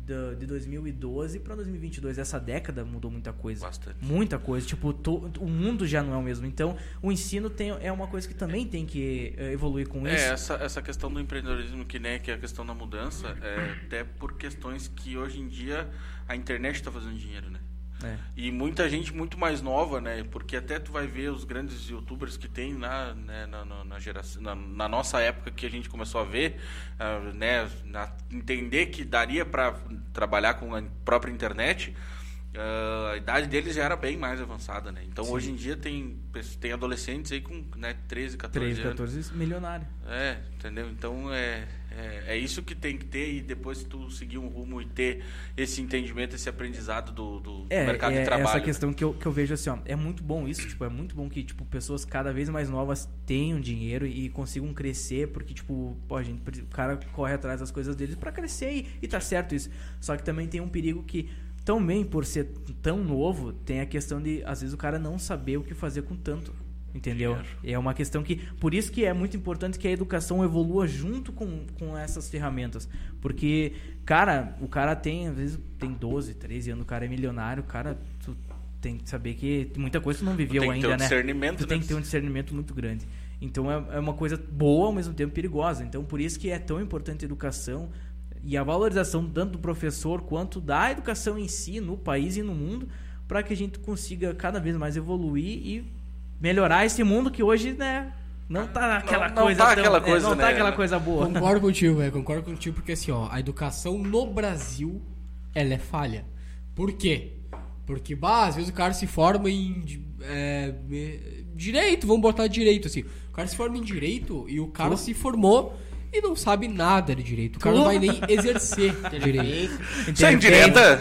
de, de dois mil e doze para dois mil e vinte e dois, essa década mudou muita coisa. Bastante. Muita coisa. Tipo, to, o mundo já não é o mesmo. Então, o ensino tem, é uma coisa que também tem que uh, evoluir com É, isso. essa, essa questão do empreendedorismo, que, né, que é a questão da mudança, é até por questões que hoje em dia a internet está fazendo dinheiro, né? É. E muita gente muito mais nova, né? Porque até tu vai ver os grandes youtubers que tem na, né, na, na, na, geração, na, na nossa época que a gente começou a ver, uh, né, na, entender que daria para trabalhar com a própria internet. Uh, a idade deles já era bem mais avançada, né? Então, sim, hoje em dia tem, tem adolescentes aí com, né, treze, catorze anos. treze, catorze, milionário. É, entendeu? Então, é, é, é isso que tem que ter, e depois tu seguir um rumo e ter esse entendimento, esse aprendizado do, do é, mercado é, de trabalho. Essa questão que eu, que eu vejo assim, ó, é muito bom isso, tipo, é muito bom que, tipo, pessoas cada vez mais novas tenham dinheiro e consigam crescer, porque, tipo, pô, gente, o cara corre atrás das coisas deles pra crescer e, e tá certo isso. Só que também tem um perigo que, também por ser tão novo, tem a questão de, às vezes, o cara não saber o que fazer com tanto, entendeu? É uma questão que, por isso que é muito importante que a educação evolua junto com, com essas ferramentas, porque, cara, o cara tem, às vezes, tem doze, treze anos, o cara é milionário, o cara, tu tem que saber que muita coisa tu não viveu ainda, né? Tem que ter um discernimento, tu tem que ter um discernimento muito grande. Então, é, é uma coisa boa, ao mesmo tempo perigosa. Então, por isso que é tão importante a educação e a valorização tanto do professor quanto da educação em si, no país e no mundo, para que a gente consiga cada vez mais evoluir e melhorar esse mundo que hoje, né, não tá aquela não, não coisa tá tão, aquela é, coisa, não né? tá aquela coisa boa. Concordo contigo, velho. Concordo contigo porque assim, ó, a educação no Brasil, ela é falha. Por quê? Porque, bah, às vezes o cara se forma em é, direito, vamos botar direito, assim. O cara se forma em direito e o cara se formou e não sabe nada de direito. O cara não vai nem exercer direito. Isso é indireta?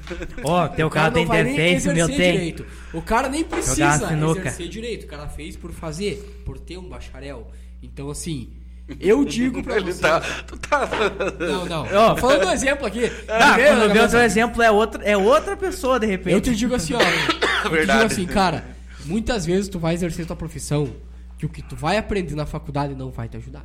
Ó, oh, teu O cara carro tem não vai nem interface, o meu exercer tem. direito. O cara nem Jogar precisa sinuca. exercer direito. O cara fez por fazer, por ter um bacharel. Então, assim, eu digo pra Ele você... tá, tu tá... Não, não. Ó, Tô falando um exemplo aqui. Tá, Primeiro, quando vê o galera, teu exemplo é outra, é outra pessoa, de repente. Eu te digo assim, ó. Eu te Verdade. digo assim, cara, muitas vezes tu vai exercer tua profissão que o que tu vai aprender na faculdade não vai te ajudar.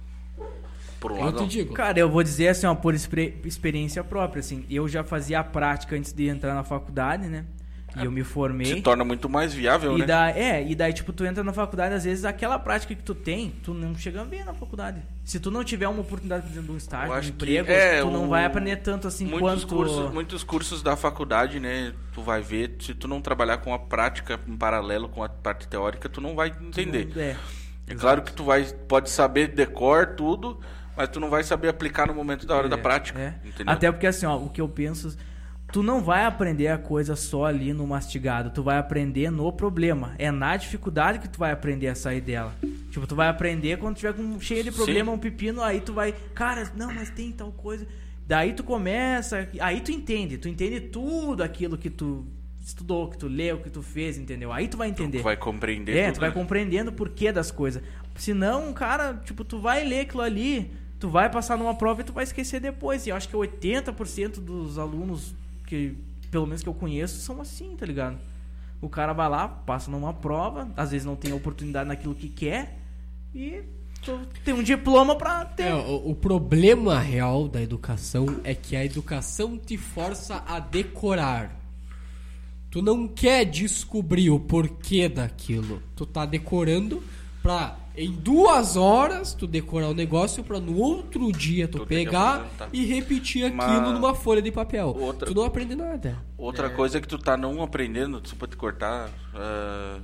Por um Eu lado, te digo. Cara, eu vou dizer assim, ó, por expre- experiência própria, assim, eu já fazia a prática antes de entrar na faculdade, né? E eu me formei. se torna muito mais viável, E né? daí, é, e daí, tipo, tu entra na faculdade, às vezes aquela prática que tu tem, tu não chega a ver na faculdade. Se tu não tiver uma oportunidade, por exemplo, de um estágio, Eu de um acho que emprego, é, tu não o- vai aprender tanto assim Muitos quanto... cursos, muitos cursos da faculdade, né? Tu vai ver, se tu não trabalhar com a prática em paralelo com a parte teórica, tu não vai entender. É, É claro que tu vai, pode saber decor tudo, mas tu não vai saber aplicar no momento da hora é, da prática. é. Entendeu? Até porque, assim, ó, o que eu penso... Tu não vai aprender a coisa só ali no mastigado, tu vai aprender no problema. É na dificuldade que tu vai aprender a sair dela. Tipo, tu vai aprender quando tiver com cheio de problema, Sim. um pepino, aí tu vai... Cara, não, mas tem tal coisa... Daí tu começa... Aí tu entende, tu entende tudo aquilo que tu estudou, que tu leu, que tu fez, entendeu? Aí tu vai entender. Tu vai compreender É, tudo, tu vai né? compreendendo o porquê das coisas. Senão, cara, tipo, tu vai ler aquilo ali, tu vai passar numa prova e tu vai esquecer depois. E eu acho que oitenta por cento dos alunos que, pelo menos que eu conheço, são assim, tá ligado? O cara vai lá, passa numa prova, às vezes não tem oportunidade naquilo que quer e tu tem um diploma pra ter. É, o, o problema real da educação é que a educação te força a decorar. Tu não quer descobrir o porquê daquilo. Tu tá decorando pra, em duas horas, tu decorar o negócio pra no outro dia tu, Tu tem que pegar apresentar. e repetir aquilo Mas- numa folha de papel. Outra- Tu não aprende nada. Outra coisa que tu tá não aprendendo, desculpa te cortar, ah,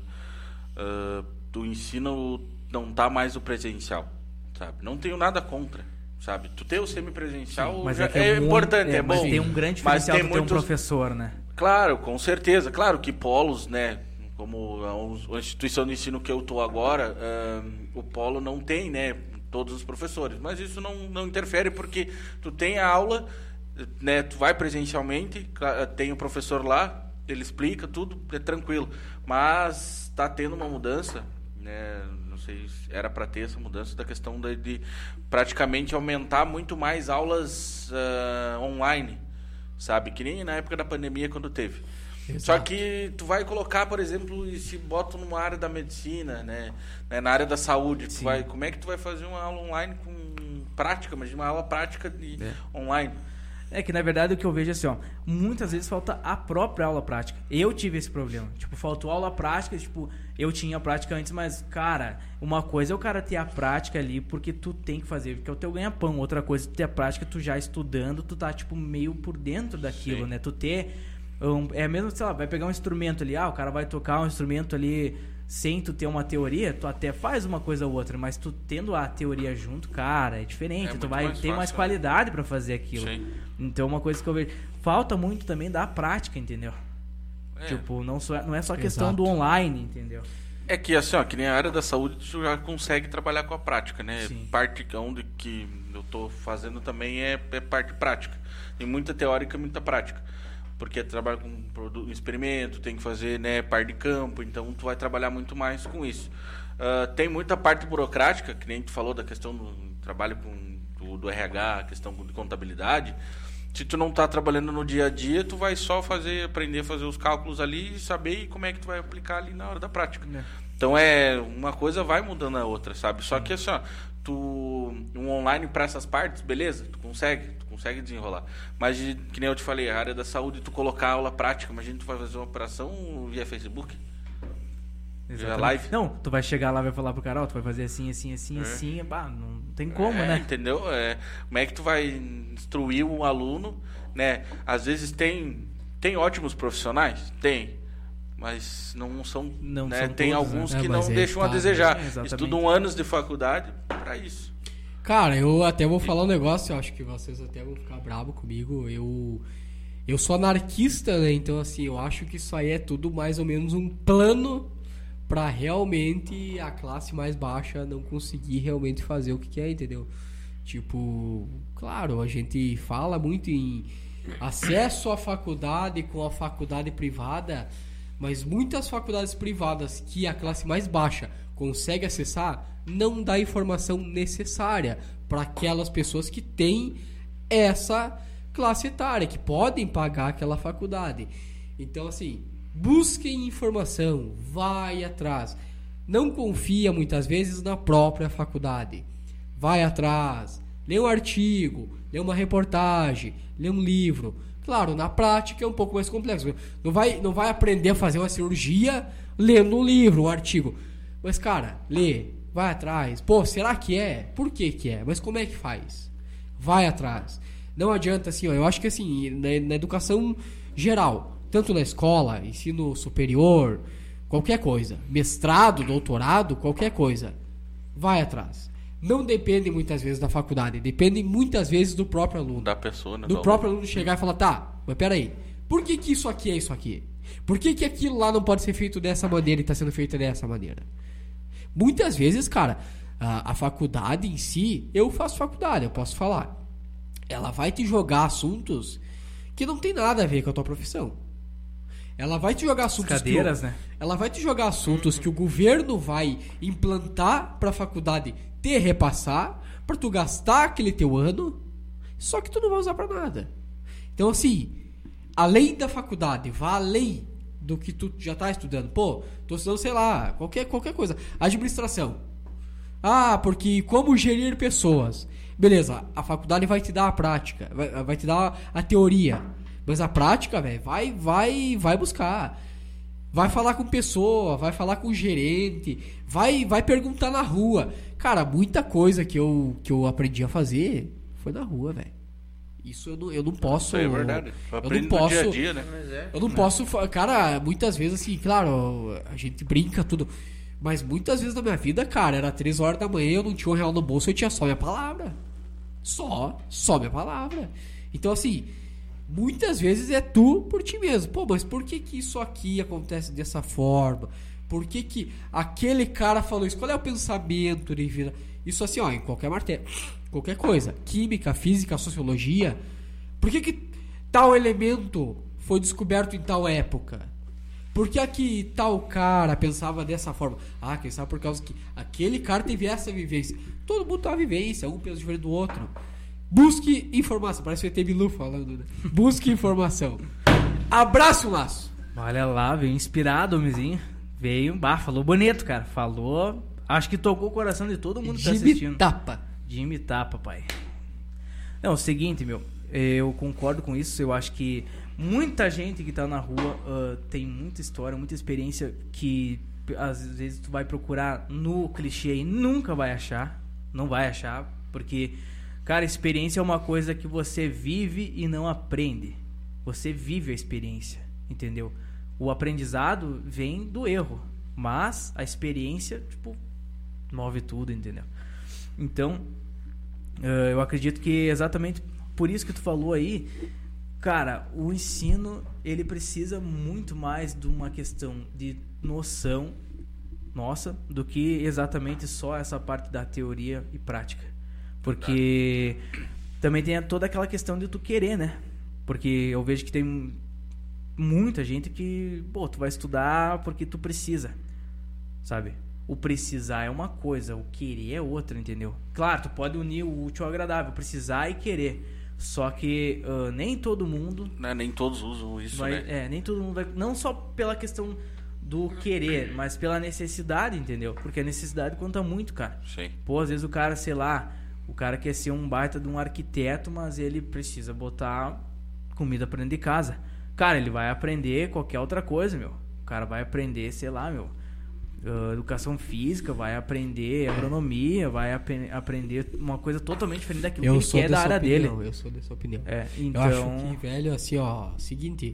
ah, tu ensino não tá mais o presencial, sabe? Não tenho nada contra, sabe? Tu ter o semipresencial Mas já é, que é, muito- importante, é, bom. Mas tem um grande Mas diferencial tem de ter um muitos- professor, né? Claro, com certeza. Claro que polos, né? Como a instituição de ensino que eu estou agora, ahn, o polo não tem, né? Todos os professores. Mas isso não, não interfere porque tu tem a aula, né? Tu vai presencialmente, cla- tem o professor lá, ele explica tudo, é tranquilo. Mas está tendo uma mudança, né? Não sei, se era para ter essa mudança da questão de, de praticamente aumentar muito mais aulas ah, online. Sabe? Que nem na época da pandemia quando teve. Exato. Só que tu vai colocar, por exemplo, e se bota numa área da medicina, né? né? Na área da saúde, tu vai, como é que tu vai fazer uma aula online com prática, mas uma aula prática de É. online? É que, na verdade, o que eu vejo é assim, ó, muitas vezes falta a própria aula prática. Eu tive esse problema. Tipo, faltou aula prática, tipo, eu tinha a prática antes, mas, cara, uma coisa é o cara ter a prática ali porque tu tem que fazer, porque é o teu ganha-pão. Outra coisa é ter a prática, tu já estudando, tu tá, tipo, meio por dentro daquilo, Sim. né? Tu ter... Um, é mesmo, sei lá, vai pegar um instrumento ali, ah, o cara vai tocar um instrumento ali sem tu ter uma teoria, tu até faz uma coisa ou outra, mas tu tendo a teoria junto, cara, é diferente, é tu vai mais ter fácil, mais né? qualidade pra fazer aquilo. Sim. Então uma coisa que eu vejo, falta muito também da prática, entendeu? É. Tipo, não, só, não é só questão Exato. do online, entendeu? É que assim, ó, que nem a área da saúde tu já consegue trabalhar com a prática, né? Sim. Parte onde que eu tô fazendo também é, é parte prática. Tem muita teórica e muita prática. Porque trabalha com produto, experimento, tem que fazer, né, par de campo, então tu vai trabalhar muito mais com isso. Uh, tem muita parte burocrática, que nem tu falou da questão do trabalho com, do, do R H, a questão de contabilidade. Se tu não tá trabalhando no dia a dia, tu vai só fazer, aprender a fazer os cálculos ali e saber como é que tu vai aplicar ali na hora da prática. É. Então é, uma coisa vai mudando a outra, sabe? Só que assim, ó, tu, um online para essas partes, beleza, tu consegue, tu consegue desenrolar. Mas, de, que nem eu te falei, a área da saúde, tu colocar aula prática, imagina tu vai fazer uma operação via Facebook, Exatamente. via live. Não, tu vai chegar lá e vai falar pro cara, ó, tu vai fazer assim, assim, assim, É. assim, bah, não tem como, é, né? Entendeu? É, como é que tu vai instruir um aluno, né? Às vezes tem, tem ótimos profissionais, tem. Mas não são, Não né? são Tem todos, alguns né? que É, não mas aí deixam tá, a desejar. né? Exatamente. Estudam anos de faculdade para isso. Cara, eu até vou falar um negócio, eu acho que vocês até vão ficar bravos comigo. Eu, eu sou anarquista, né? Então, assim, eu acho que isso aí é tudo mais ou menos um plano pra realmente a classe mais baixa não conseguir realmente fazer o que quer, entendeu? Tipo, claro, a gente fala muito em acesso à faculdade com a faculdade privada, mas muitas faculdades privadas que a classe mais baixa consegue acessar não dá a informação necessária para aquelas pessoas que têm essa classe etária, que podem pagar aquela faculdade. Então, assim, busquem informação, vai atrás. Não confia muitas vezes na própria faculdade. Vai atrás, lê um artigo, lê uma reportagem, lê um livro. Claro, na prática é um pouco mais complexo. Não vai, não vai aprender a fazer uma cirurgia lendo um livro, um artigo. Mas, cara, lê, vai atrás. Pô, será que é? Por que que é? Mas como é que faz? Vai atrás. Não adianta, assim, ó, eu acho que assim, na, na educação geral, tanto na escola, ensino superior, qualquer coisa, mestrado, doutorado, qualquer coisa, vai atrás. Não depende muitas vezes da faculdade, depende muitas vezes do próprio aluno. Da pessoa, né? Do Da próprio aluno chegar e falar, tá, mas peraí, por que que isso aqui é isso aqui? Por que que aquilo lá não pode ser feito dessa maneira e está sendo feito dessa maneira? Muitas vezes, cara, a, a faculdade em si, eu faço faculdade, eu posso falar, ela vai te jogar assuntos que não tem nada a ver com a tua profissão. Ela vai te jogar assuntos Cadeiras, que o, né? Ela vai te jogar assuntos que o governo vai implantar para a faculdade te repassar, para tu gastar aquele teu ano, só que tu não vai usar para nada. Então, assim, além da faculdade, vá além do que tu já tá estudando. Pô, tô estudando, sei lá, qualquer, qualquer coisa. Administração. Ah, porque como gerir pessoas. Beleza, a faculdade vai te dar a prática, vai, vai te dar a teoria. Mas a prática, velho, vai, vai, vai buscar. Vai falar com pessoa, vai falar com gerente, vai, vai perguntar na rua. Cara, muita coisa que eu, que eu aprendi a fazer foi na rua, velho. Isso eu não, eu não posso... Isso é verdade. Eu Aprende não posso... no dia a dia, né? Mas é. Eu não posso... fa- Cara, muitas vezes assim, claro, a gente brinca tudo. Mas muitas vezes na minha vida, cara, era três horas da manhã, eu não tinha um real no bolso, eu tinha só minha palavra. Só, só minha palavra. Então, assim, muitas vezes é tu por ti mesmo. Pô, mas por que que isso aqui acontece dessa forma? Por que que aquele cara falou isso? Qual é o pensamento de vida? Isso assim, ó, em qualquer matéria, qualquer coisa. Química, física, sociologia. Por que que tal elemento foi descoberto em tal época? Por que aqui tal cara pensava dessa forma? Ah, quem sabe por causa que aquele cara teve essa vivência. Todo mundo tem uma vivência, um pensa diferente do outro. Busque informação. Parece o E T Bilu falando, né? Busque informação. Abraço, um laço. Olha lá, veio inspirado, homenzinho. Veio, bah, falou bonito, cara. Falou, acho que tocou o coração de todo mundo que tá Jimmy assistindo. Tapa. Jimmy Tapa, pai. Não, é o seguinte, meu. eu concordo com isso. Eu acho que muita gente que tá na rua uh, tem muita história, muita experiência que às vezes tu vai procurar no clichê e nunca vai achar. Não vai achar, porque, cara, experiência é uma coisa que você vive e não aprende. Você vive a experiência, entendeu? O aprendizado vem do erro, mas a experiência, tipo, move tudo, entendeu? Então, uh, eu acredito que exatamente por isso que tu falou aí, cara, o ensino, ele precisa muito mais de uma questão de noção nossa do que exatamente só essa parte da teoria e prática. Porque também tem toda aquela questão de tu querer, né? Porque eu vejo que tem muita gente que, pô, tu vai estudar porque tu precisa, sabe? O precisar é uma coisa, o querer é outra, entendeu? Claro, tu pode unir o útil ao agradável, precisar e querer. Só que uh, nem todo mundo... Não, nem todos usam isso, vai, né? É, nem todo mundo vai... Não só pela questão do querer, mas pela necessidade, entendeu? Porque a necessidade conta muito, cara. Sim. Pô, às vezes o cara, sei lá, o cara quer ser um baita de um arquiteto, mas ele precisa botar comida pra dentro de casa. Cara, ele vai aprender qualquer outra coisa, meu. O cara vai aprender, sei lá, meu... Uh, educação física, vai aprender agronomia, vai ap- aprender uma coisa totalmente diferente daquilo Eu que ele sou quer da dessa área opinião, dele. Eu sou dessa opinião. É, então... Eu acho que, velho, assim, ó, seguinte,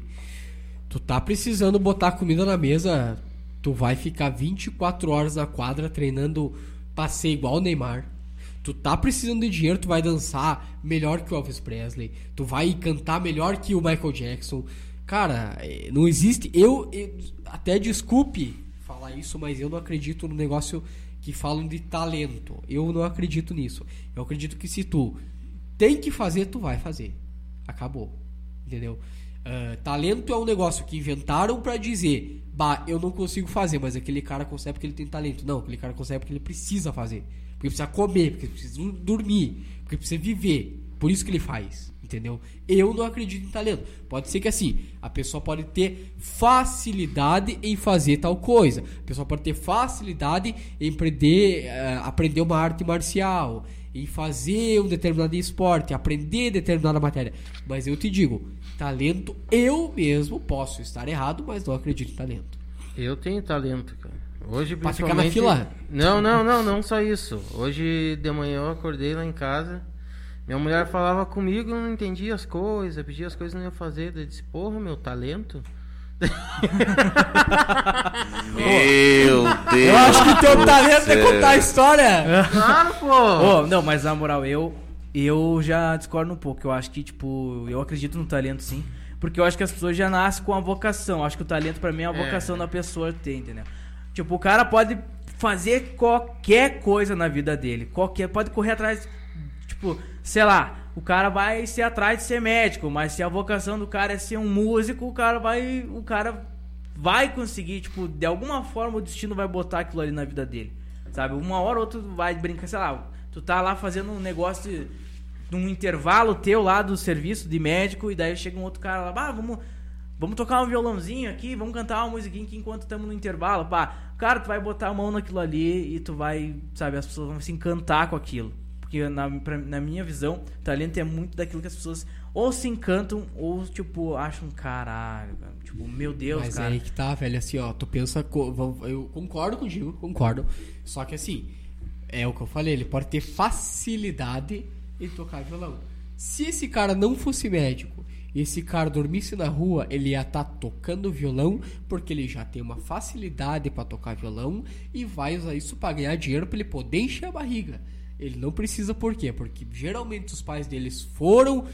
tu tá precisando botar comida na mesa, tu vai ficar vinte e quatro horas na quadra treinando pra ser igual o Neymar. Tu tá precisando de dinheiro, tu vai dançar melhor que o Elvis Presley, tu vai cantar melhor que o Michael Jackson. Cara, não existe... Eu, eu até desculpe falar isso, mas eu não acredito no negócio que falam de talento. Eu não acredito nisso. Eu acredito que se tu tem que fazer, tu vai fazer. Acabou. Entendeu? Uh, talento é um negócio que inventaram pra dizer, bah, eu não consigo fazer, mas aquele cara consegue porque ele tem talento. Não, aquele cara consegue porque ele precisa fazer. Porque precisa comer, porque precisa dormir, porque precisa viver. Por isso que ele faz. Entendeu? Eu não acredito em talento. Pode ser que assim, a pessoa pode ter facilidade em fazer tal coisa. A pessoa pode ter facilidade em aprender, uh, aprender uma arte marcial, em fazer um determinado esporte, aprender determinada matéria. Mas eu te digo, talento, eu mesmo posso estar errado, mas não acredito em talento. Eu tenho talento, cara. Hoje, pra principalmente... ficar na fila? Não, não, não, não só isso. Hoje de manhã eu acordei lá em casa. Minha mulher falava comigo, eu não entendia as coisas, pedia as coisas e não ia fazer. Eu disse, porra, meu talento. Meu Deus. Eu acho que teu talento é contar a história. Claro, pô. Oh, não, mas na moral, eu, eu já discordo um pouco. Eu acho que, tipo, eu acredito no talento, sim. Porque eu acho que as pessoas já nascem com a vocação. Eu acho que o talento, pra mim, é a vocação É. da pessoa ter, entendeu? Tipo, o cara pode fazer qualquer coisa na vida dele. Qualquer, pode correr atrás... Tipo, sei lá, o cara vai ser atrás de ser médico, mas se a vocação do cara é ser um músico, o cara vai, o cara vai conseguir, tipo, de alguma forma o destino vai botar aquilo ali na vida dele, sabe? Uma hora ou outra tu vai brincar, sei lá, tu tá lá fazendo um negócio, de, num intervalo teu lá do serviço de médico, e daí chega um outro cara lá, ah, vamos, vamos tocar um violãozinho aqui, vamos cantar uma musiquinha aqui enquanto estamos no intervalo, pá. Cara, tu vai botar a mão naquilo ali e tu vai, sabe, as pessoas vão se encantar com aquilo. Porque na, pra, na minha visão, talento é muito daquilo que as pessoas ou se encantam ou, tipo, acham caralho, cara. Tipo, meu Deus, Mas cara. é aí que tá, velho, assim, ó, tu pensa, co- eu concordo contigo, concordo, só que assim, é o que eu falei, ele pode ter facilidade em tocar violão. Se esse cara não fosse médico, e esse cara dormisse na rua, ele ia estar tocando violão, porque ele já tem uma facilidade pra tocar violão, e vai usar isso pra ganhar dinheiro pra ele poder encher a barriga. Ele não precisa, por quê? Porque geralmente os pais deles foram,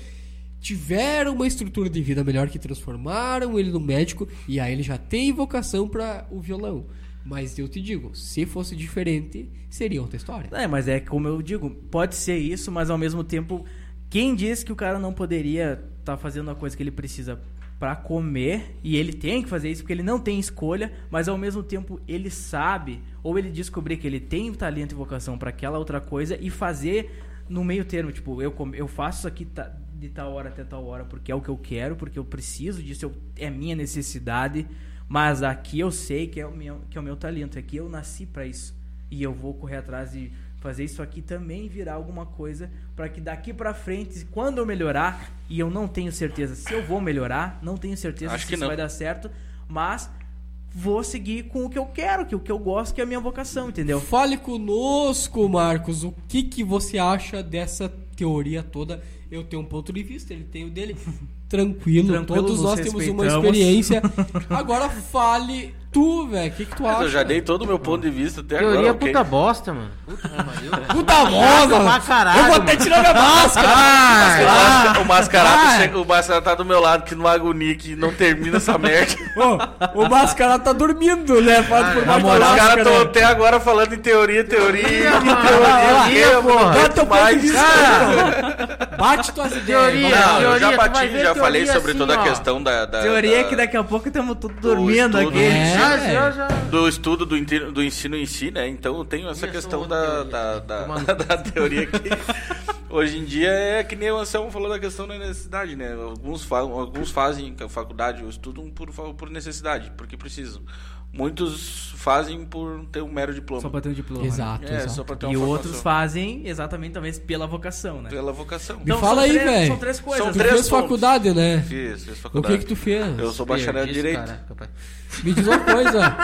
tiveram uma estrutura de vida melhor que transformaram ele no médico, e aí ele já tem vocação para o violão. Mas eu te digo, se fosse diferente, seria outra história. É, mas é como eu digo, pode ser isso, mas ao mesmo tempo, quem diz que o cara não poderia estar tá fazendo a coisa que ele precisa para comer, e ele tem que fazer isso porque ele não tem escolha, mas ao mesmo tempo ele sabe, ou ele descobrir que ele tem talento e vocação para aquela outra coisa e fazer no meio termo, tipo, eu, eu faço isso aqui de tal hora até tal hora porque é o que eu quero, porque eu preciso disso, eu, é minha necessidade, mas aqui eu sei que é o meu, que é o meu talento, aqui eu nasci para isso, e eu vou correr atrás de fazer isso aqui também virar alguma coisa para que daqui para frente, quando eu melhorar, e eu não tenho certeza se eu vou melhorar, não tenho certeza Acho se que isso não. vai dar certo, mas vou seguir com o que eu quero, que o que eu gosto, que é a minha vocação, entendeu? Fale conosco, Marcos, o que, que você acha dessa teoria toda? Eu tenho um ponto de vista, ele tem o dele. Tranquilo, Tranquilo, todos nos nós temos uma respeitamos. experiência. Agora fale tu, velho, o que, que tu Mas acha? eu já dei todo o meu ponto de vista até Teoria agora. ok? puta bosta, mano. Puta que pariu. Puta moda! pra caralho, Eu vou até mano. tirar minha máscara! O masca- o mascarado, Ah. chega- o mascarado tá do meu lado, que numa agonia que não termina essa merda. Ô, o mascarado tá dormindo, né? Pode por na baixo da moral, Os caras máscara. estão até agora falando em teoria, teoria, Teoria, que mano. teoria, Teoria, eu pô. não Bota aguento teu ponto de mais. vista, Cara. bate tuas ideias. Teoria. vamos lá. Não, eu teoria, já tu vai bati, ver já falei teoria sobre assim, toda a ó. questão da... da Teoria é da- que daqui a pouco estamos todos do dormindo estudo. aqui. É. Já, já, já. do estudo do, inte- do ensino em si, né? Então eu tenho essa Começou questão outra da, teoria. da, da, Toma no da teoria que hoje em dia é que nem o Anselmo falou da questão da necessidade, né? Alguns, fa alguns fazem a faculdade ou estudam por, fa- por necessidade, porque precisam. Muitos fazem por ter um mero diploma. Só pra ter um diploma. Exato, É, exato. só pra ter uma E formação. outros fazem exatamente talvez pela vocação, né? Pela vocação. Me fala são aí, três- velho. São três coisas. São Tu três fez pontos. faculdade, né? Fiz, fiz O faculdade. que que tu fez? Eu sou bacharel em Perdiz, Direito. cara, capaz. Me diz uma coisa.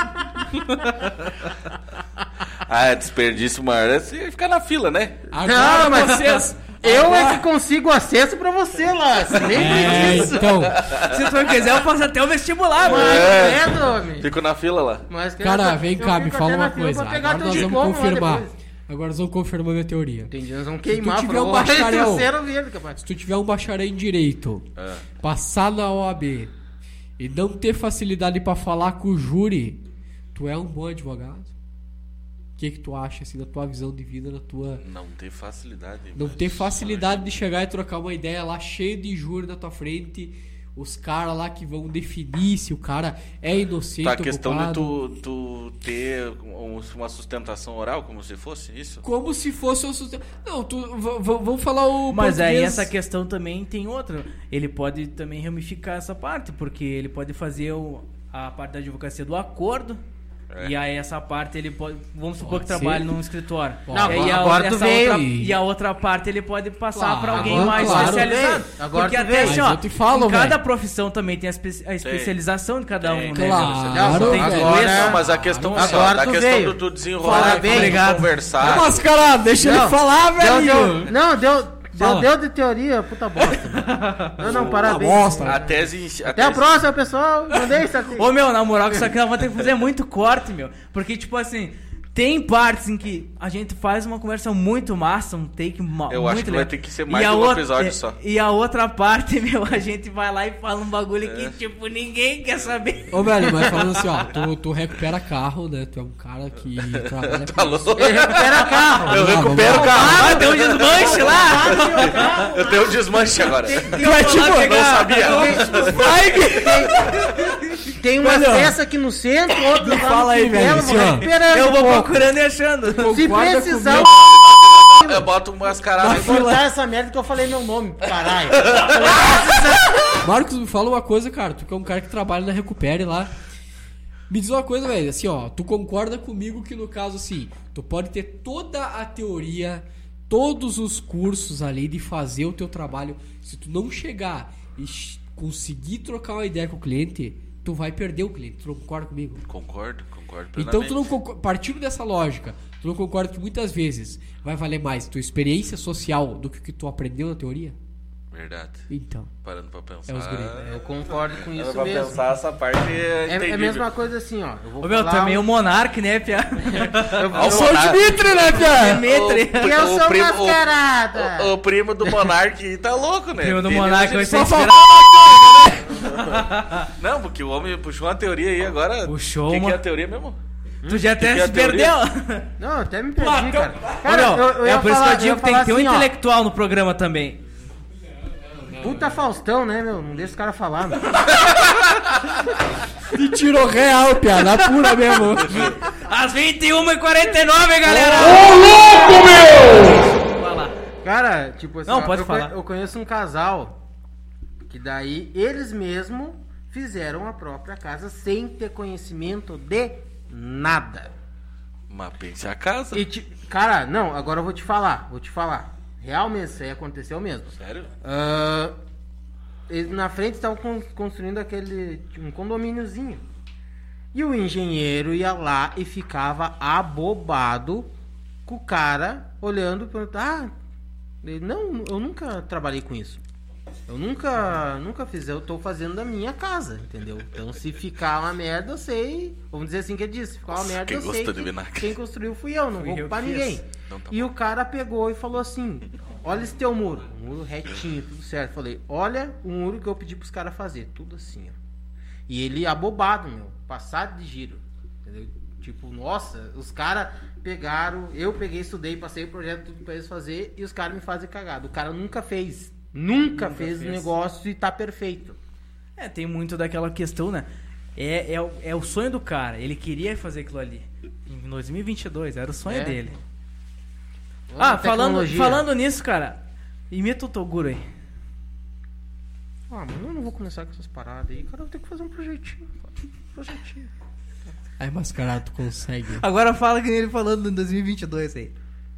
Ah, desperdício maior é você ficar na fila, né? Agora Não, mas vocês... Eu é agora- que consigo acesso pra você lá. Você nem É, disso. então... Se tu não quiser, eu faço até o vestibular, mano. É. É, Domi. Fico na fila lá. Mas, Cara, eu vem fico cá, me até fala na uma fila coisa. pra pegar Agora teu nós diploma vamos lá confirmar. depois. Agora nós vamos confirmar minha teoria. Entendi, nós vamos queimar tiver pra um fora. bacharel- Terceiro verde, capaz. Se tu tiver um bacharel em Direito, É. passar na O A B e não ter facilidade pra falar com o júri, tu é um bom advogado? O que que tu acha, assim, da tua visão de vida, da tua... Não ter facilidade. Não mas- ter facilidade de chegar e trocar uma ideia lá cheio de júri na tua frente, os caras lá que vão definir se o cara é inocente Tá, a ou questão de culpado. tu, tu ter um- uma sustentação oral, como se fosse isso? Como se fosse um sustento. Não, tu, v- v- vamos falar o Mas aí português. essa questão também tem outra. Ele pode também ramificar essa parte, porque ele pode fazer o- a parte da advocacia do acordo. É. E aí essa parte ele pode, vamos supor Pode que trabalhe ser. num escritório. Não, e aí a, agora tu essa veio. outra, e a outra parte ele pode passar Claro, para alguém agora, mais claro. especializado. Veio. Agora Porque tu até veio. assim, Mas ó, eu te falo, em cada velho. profissão também tem a, espe- a especialização de cada um, Tem, né? Claro, Tem velho. tudo Agora- isso. Não, mas a questão Agora assim, ó, da tu questão veio. do tu desenrolar Parabéns. e Obrigado. conversar. Mascarado, deixa Não, ele falar, Deu, velho. deu, não, deu, deu, Fala. deu de teoria, puta bosta. Não, não, parabéns. bosta. A tese em si- Até a tese- próxima, pessoal. Mandei isso aqui. Ô meu, na moral, que isso aqui nós vamos ter que fazer muito corte, meu. Porque, tipo assim, tem partes em que a gente faz uma conversa muito massa, um take ma Eu muito acho que vai legal. ter que ser mais E a de um outra- episódio e- só. E a outra parte, meu, a gente vai lá e fala um bagulho É. que, tipo, ninguém quer saber. Ô, velho, mas falando assim, ó, tu, tu recupera carro, né? Tu é um cara que trabalha Tá louco? Ele recupera carro. Eu Vamos lá, recupero o vamos lá. carro. Ah, deu um desmanche lá! Eu tenho um desmanche agora. Tu é tipo, Não sabia. Tem uma Velho, peça aqui no centro, outra lá fala no aí, Quintela, velho, vou assim, ó. recuperando Eu vou um pouco. procurando e achando. Se Concorda precisar, comigo? Eu boto um mascarado. eu vou cortar essa merda que eu falei meu nome, caralho. Marcos, me fala uma coisa, cara. Tu que é um cara que trabalha na Recupere lá. Me diz uma coisa, velho. Assim, ó, tu concorda comigo que no caso, assim, tu pode ter toda a teoria, todos os cursos ali de fazer o teu trabalho. Se tu não chegar e ch- conseguir trocar uma ideia com o cliente, tu vai perder o cliente. Tu não concorda comigo? Concordo, concordo Então, plenamente. tu não concor- partindo dessa lógica, tu não concorda que muitas vezes vai valer mais tua experiência social do que o que tu aprendeu na teoria? Verdade. Então, Parando pra pensar. É os guri. Eu concordo com Parando isso pra mesmo. pensar essa parte é É, é a entendível. mesma coisa assim, ó. Eu vou Ô meu, falar também um- o Monark, né, Pia? eu, Ó, eu, sou o Dimitri, né, Pia? Dimitri. que eu o sou primo- mascarada. O, o primo do Monark tá louco, né? Primo do Ele- Monark ele vai ser só inspirado. fala- Não, porque o homem puxou uma teoria aí agora. Puxou O que, que uma- é a teoria mesmo? Tu já que até é a se perdeu. Não, eu até me perdi, Placão. cara. Ô, Cara, meu, eu, eu é ia por isso falar- que eu ia digo que tem que falar ter um assim, ó, intelectual no programa também. Puta Faustão, né, meu? Não deixa os caras falar, meu. E tirou real, Pia, na pura mesmo. Às vinte e uma e quarenta e nove, galera! Ô, louco, meu! Vai lá. Cara, tipo assim, Não, ó, pode eu, falar. co- eu conheço um casal que daí eles mesmos fizeram a própria casa sem ter conhecimento de nada. Mas pense a casa. E te- cara, não, agora eu vou te falar, vou te falar. Real mesmo, isso aí aconteceu mesmo. Sério? Ah, eles na frente estavam con- construindo aquele um condomíniozinho. E o engenheiro ia lá e ficava abobado com o cara olhando e perguntando, ah, ele, não, eu nunca trabalhei com isso. Eu nunca, nunca fiz, eu tô fazendo da minha casa, entendeu? Então se ficar uma merda, eu sei. Vamos dizer assim que ele disse, se ficar uma Nossa, merda, quem eu sei. gostou de Que, vinagre? quem construiu fui eu, não Fui vou eu culpar que fiz. ninguém. Então tá E bom. o cara pegou e falou assim: olha esse teu muro, um muro retinho, tudo certo. Falei, olha o muro que eu pedi pros caras fazer, tudo assim, ó. E ele abobado, meu, passado de giro, entendeu? Tipo, nossa, os caras pegaram, eu peguei, estudei, passei o projeto tudo pra eles fazer e os caras me fazem cagada. O cara nunca fez, nunca, Nunca fez o fez. negócio e tá perfeito. É, tem muito daquela questão, né? É, é, o- é o sonho do cara. Ele queria fazer aquilo ali. Em dois mil e vinte e dois, era o sonho É. dele. Vamos Ah, na falando, tecnologia. falando nisso, cara, imita o Toguro aí. Ah, mano, eu não vou começar com essas paradas aí. Cara, eu vou ter que fazer um projetinho. cara. Um projetinho. Aí, mascarado, tu consegue. Agora fala que nem ele falando em dois mil e vinte e dois aí.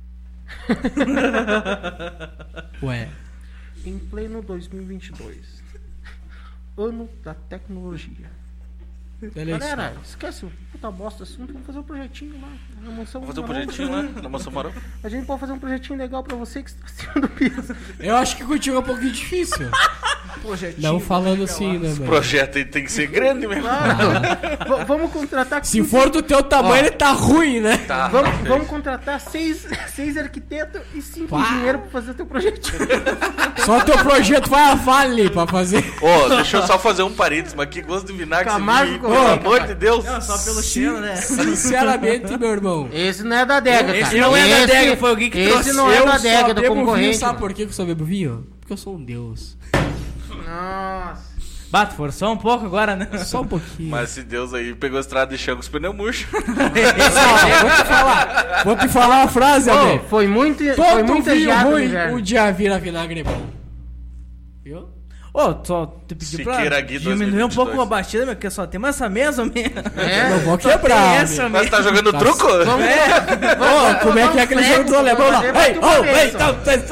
Ué. Em pleno dois mil e vinte e dois. Ano da tecnologia. Olha Galera, esquece o puta bosta assunto, vamos fazer um projetinho lá. Na mansão Vamos fazer um Maromba. projetinho lá na Mansão Maromba. A gente pode fazer um projetinho legal pra você que está acima do piso. Eu acho que contigo é um pouquinho difícil. Não falando assim, né, Esse mano? projeto aí tem que ser grande mesmo. V- vamos contratar. Se for do teu tamanho, ele tá ruim, né? Tá. Vamos, vamos contratar seis, seis arquitetos e cinco Pá. engenheiros pra fazer o teu projetinho. Só teu projeto vai a vale pra fazer. Ô, deixa eu só fazer um parênteses, mas que gosto de vinagre esse Camargo vinho, Correia, pelo amor cara. de Deus. Não, só pelo cheiro, né? Sinceramente, meu irmão. Esse não é da adega, Esse cara. não é da Esse- adega, foi alguém que esse trouxe. não é eu da só adega, do bebo vinho, concorrente. sabe mano. por que que eu só bebo vinho? Porque eu sou um deus. Nossa. Bato, forçou um pouco agora, né? Só um pouquinho. Mas esse Deus aí pegou a estrada de chão com os pneus murchos. Ó, vou te falar. Vou te falar uma frase, Ô, André. foi muito, foi Todo muito vinho geado no ruim, inverno. o dia vira vinagre bom. Viu? Ô, só te pedi pra Siqueira Gui diminuir um dois mil e vinte e pouco dois. a batida, meu, porque só tem essa mesa mesmo. É, Não vou Só quebrar. tem essa meu. Mas mesmo. tá jogando Tá truco? Vamos, Ô, como é que é aquele jogo dos alemão lá? Ei, ô, ei, tá, tá,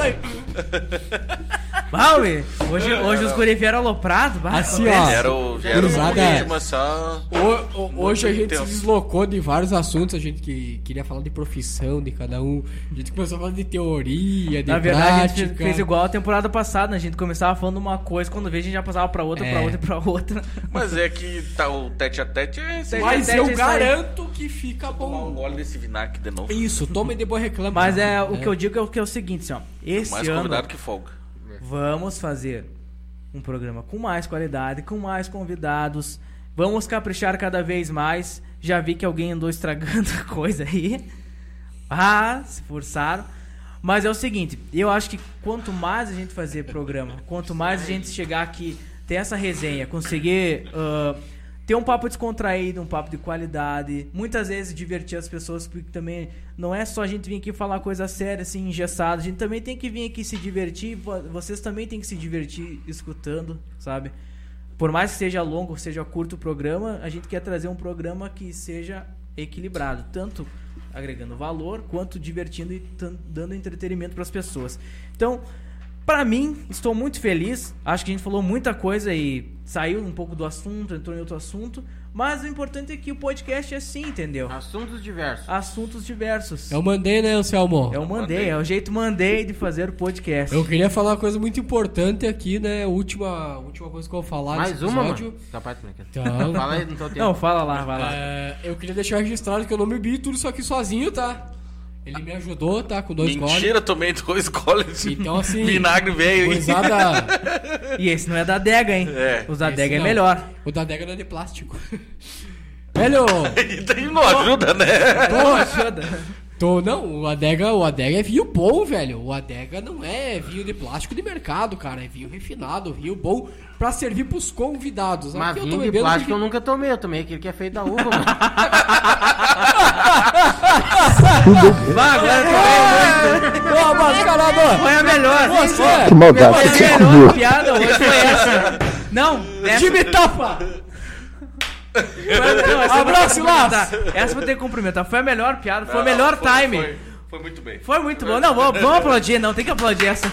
tá. Baui, hoje, hoje os guri vieram aloprados. bah, Assim, talvez. ó. Era o, já era um Gurizada. ritmo só. O- o- hoje a gente se intenso. deslocou de vários assuntos, a gente que queria falar de profissão de cada um, a gente começou a falar de teoria, de Na verdade, a prática. gente fez igual a temporada passada, né? A gente começava falando uma coisa, quando vê a gente já passava pra outra, pra É. outra e pra outra. Mas é que tá, o tete a tete é esse. Mas Tete, eu tete, isso aí. garanto que fica Tomar um bom. gole desse vinagre de novo. Isso, tome de boa reclama. Mas é, o que eu digo é o, que é o seguinte, assim, ó. Esse Mais ano convidado que folga. vamos fazer um programa com mais qualidade, com mais convidados. Vamos caprichar cada vez mais. Já vi que alguém andou estragando a coisa aí. Ah, se forçaram. Mas é o seguinte, eu acho que quanto mais a gente fazer programa, quanto mais a gente chegar aqui, ter essa resenha, conseguir ah, ter um papo descontraído, um papo de qualidade, muitas vezes divertir as pessoas, porque também não é só a gente vir aqui falar coisa séria, assim, engessada, a gente também tem que vir aqui se divertir, vo- vocês também tem que se divertir escutando, sabe? Por mais que seja longo ou seja curto o programa, a gente quer trazer um programa que seja equilibrado, tanto agregando valor, quanto divertindo e tan- dando entretenimento para as pessoas. Então, para mim, estou muito feliz. Acho que a gente falou muita coisa e saiu um pouco do assunto, entrou em outro assunto. Mas o importante é que o podcast é assim, entendeu? Assuntos diversos. Assuntos diversos. Eu mandei, né, Anselmo? É o mandei, é o jeito mandei de fazer o podcast. Eu queria falar uma coisa muito importante aqui, né? Última, última coisa que eu vou falar Mais nesse uma, episódio. mano? Capaz, né? Então, Fala aí no teu tempo. Não, fala lá, vai lá. é, eu queria deixar registrado que eu não bebi tudo isso aqui sozinho, tá? Ele me ajudou, tá? Com dois goles. Mentira, tomei dois goles. Então, assim, Vinagre velho, hein? Gurizada, E esse não é da adega, hein? É. Os da esse adega é não. melhor. O da adega não é de plástico. Velho, E daí não ajuda, né? Pô, ajuda. tô, não, o adega, o adega é vinho bom, velho. O adega não é vinho de plástico de mercado, cara. É vinho refinado, vinho bom pra servir pros convidados. Mas Aqui eu vinho tô de bebendo plástico eu porque- nunca tomei. Eu tomei aquele que é feito da uva, mano. Vai, agora tu Ô, mascarador! foi a melhor. Você! Que maldade, Foi você a comeu. melhor piada hoje foi essa. Não, essa, Time tapa! Não, essa Abraço, eu vou ter que cumprimentar. Essa eu vou ter que cumprimentar. Foi a melhor piada, foi o melhor foi, time. Foi, foi muito bem. Foi muito bom. Não, vamos, vamos aplaudir, não, tem que aplaudir essa.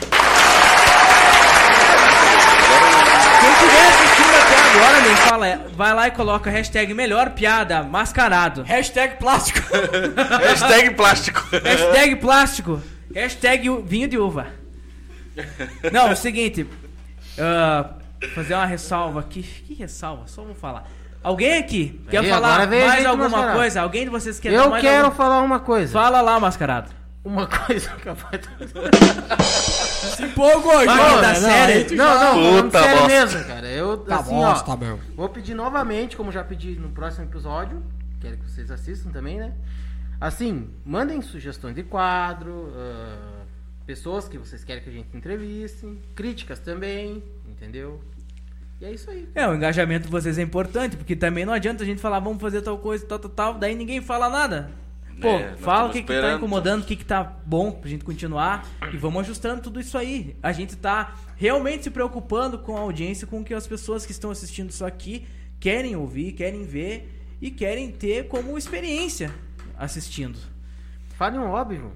Quem estiver assistindo até agora, nem fala, vai lá e coloca a hashtag melhor piada, mascarado. Hashtag plástico. Hashtag plástico. Hashtag plástico. Hashtag u- vinho de uva. Não, é o seguinte. ah, fazer uma ressalva aqui. Que ressalva? Só vou falar. Alguém aqui quer Aí, falar agora vem a mais gente alguma mascarado. coisa? Alguém de vocês quer dar Eu mais quero alguma... falar uma coisa. Fala lá, mascarado. Uma coisa que eu faço. Se empolgou, Vai, João. tá Não, sério? aí tu Não, já- não, falando Puta sério bosta. mesmo, cara. Eu, Tá assim, bosta, ó, meu. vou pedir novamente, como já pedi no próximo episódio, quero que vocês assistam também, né? Assim, mandem sugestões de quadro, ah, pessoas que vocês querem que a gente entreviste, críticas também, entendeu? E é isso aí. É, o engajamento de vocês é importante, porque também não adianta a gente falar, vamos fazer tal coisa, tal, tal, tal, daí ninguém fala nada. Pô, É, nós fala o estamos que, que tá esperando. incomodando, o que, que tá bom pra gente continuar e vamos ajustando tudo isso aí. A gente tá realmente se preocupando com a audiência, com o que as pessoas que estão assistindo isso aqui querem ouvir, querem ver e querem ter como experiência assistindo. Fale um óbvio.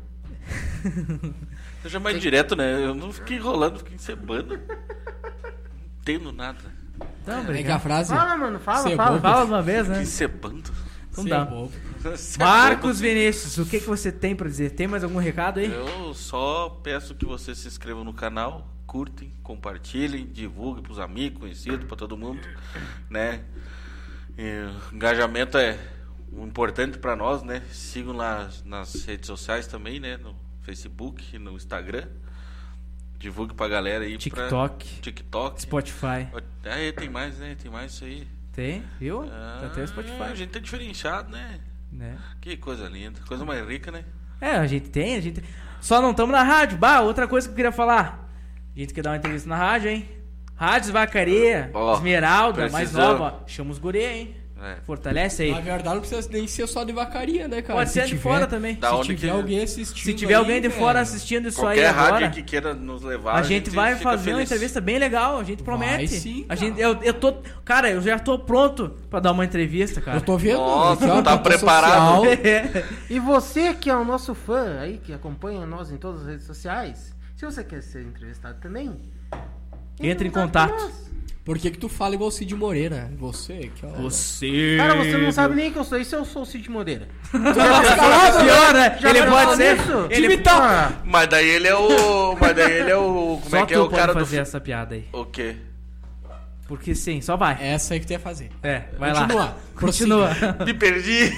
Seja mais direto, né? Eu não fiquei enrolando, fiquei encebando. Não entendo nada. Então, É que a obrigado. frase... Fala, mano, fala, Ser fala. bobo. Fala de uma vez, né? Encebando? Não Ser dá. bobo. Marcos Vinícius, o que, que você tem pra dizer? Tem mais algum recado aí? Eu só peço que vocês se inscrevam no canal, curtem, compartilhem, divulguem pros amigos, conhecidos, pra todo mundo, né? E o engajamento é um importante pra nós, né? Sigam lá nas redes sociais também, né? No Facebook, no Instagram. Divulgue pra galera aí. TikTok. Pra... TikTok. Spotify. É, tem mais, né? Tem mais isso aí. Tem, viu? Ah, Até o Spotify. A gente tá diferenciado, né? Né? Que coisa linda. Coisa mais rica, né? É, a gente tem, a gente. Só não estamos na rádio. Bah, outra coisa que eu queria falar. A gente quer dar uma entrevista na rádio, hein? Rádios Vacaria, Ó, Esmeralda, mais precisamos. nova. Chama os guri, hein? É. Fortalece aí. Na verdade, não precisa nem ser só de vacaria, né, cara? Pode Se ser de tiver- fora também. Da Se onde tiver que- alguém assistindo Se tiver aí, alguém de velho, fora assistindo isso Qualquer aí rádio agora, que queira nos levar, a gente vai fica fazer uma feliz. entrevista bem legal, a gente promete. sim, a cara. gente, eu, eu tô, cara, eu já tô pronto pra dar uma entrevista, cara. Eu tô vendo. Nossa, aqui, ó, tá rede preparado. social. É. E você que é o nosso fã aí, que acompanha nós em todas as redes sociais, se você quer ser entrevistado também, Entra em com contato. nós. Por que que tu fala igual o Cid Moreira? Você, que ó. Você. Cara, você não sabe nem que eu sou. E se eu sou o Cid Moreira? Pior, né? Já Ele vai pode falar ser. nisso? Ele Time top. Ah, Mas daí ele é o. Mas daí ele é o. Como Só é que é tu o pode cara do. fazer essa piada aí. O quê? Porque sim, só vai. Essa aí que tu ia fazer. É, vai Continua. lá. Continua. Me perdi.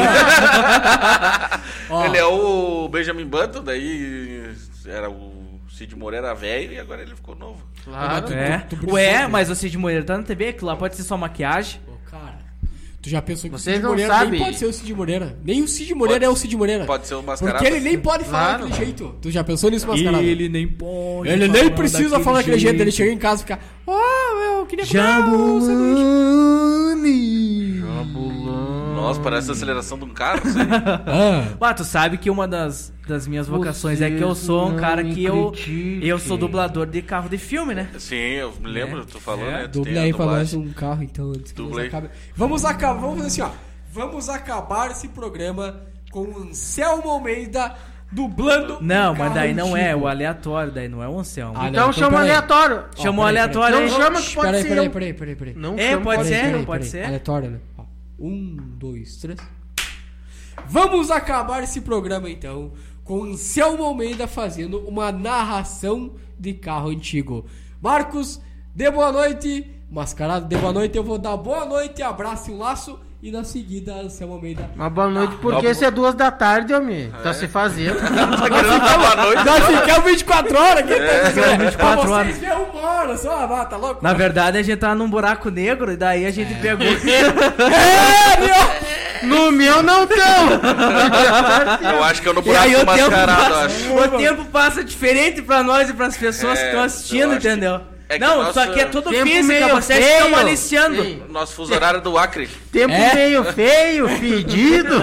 Ó, Ele é o Benjamin Button, daí era o Cid Moreira era velho e agora ele ficou novo. claro. É. Tu- tu brisou, Ué, né? mas o Cid Moreira tá na T V, aquilo lá pode ser só maquiagem. Ô, cara, tu já pensou que Vocês o Cid não Moreira sabem. nem pode ser o Cid Moreira? Nem o Cid Moreira Pode- é o Cid Moreira. Pode ser o Mascarado. Porque ele nem pode falar Claro. daquele jeito. Tu já pensou nisso, Mascarado? Ele, nem pode. nem precisa falar daquele jeito. Ele chega em casa e fica... Oh, meu, eu queria comer um sanduíche. Nossa, parece a aceleração de um carro. Isso aí. Ah, Ah, tu sabe que uma das, das minhas vocações é que eu sou um Vocês cara não que eu. critiquem. Eu sou dublador de carro de filme, né? Sim, eu me lembro, tu falou, É. né? Tu duble tem a aí pra nós dublagem. um carro, então. Antes que nós Dublei. acabe- Vamos acabar, vamos fazer assim, ó. Vamos acabar esse programa com o Anselmo Almeida dublando. Não, um mas daí carro não é antigo. o aleatório, daí não é o Anselmo. Ah, não, Então chama peraí. aleatório. Ó, Chamou peraí, aleatório Não aí. chama que pode Peraí, ser. peraí, eu. peraí, peraí, peraí. Não É, chama pode que ser. pode não pode ser? Aleatório, né? Ó, um, dois, três. Vamos acabar esse programa então com Anselmo Almeida fazendo uma narração de carro antigo. Marcos, dê boa noite. Mascarado, dê boa noite. Eu vou dar boa noite, abraço e um laço. E na seguida, Anselmo Almeida. Uma boa noite, porque Ah, esse é duas da tarde, homem. Tá se fazendo. Tá querendo dar boa noite? Nós ficamos vinte e quatro horas aqui, tá ficamos vinte e quatro Pra horas. vocês ver uma hora só, ah, tá louco? Na verdade, a gente tá num buraco negro e daí a gente pegou. É, meu! No meu não tão. Eu acho que eu no E aí buraco o tempo, mascarado, eu passa, acho. o tempo passa diferente pra nós e pras pessoas É, que estão eu assistindo, acho que- entendeu? é que Não, nossa- isso aqui é tudo Tempo física, meio vocês feio. estão maliciando. Sim. Nosso fuso horário do Acre. Tempo É. meio feio, fedido.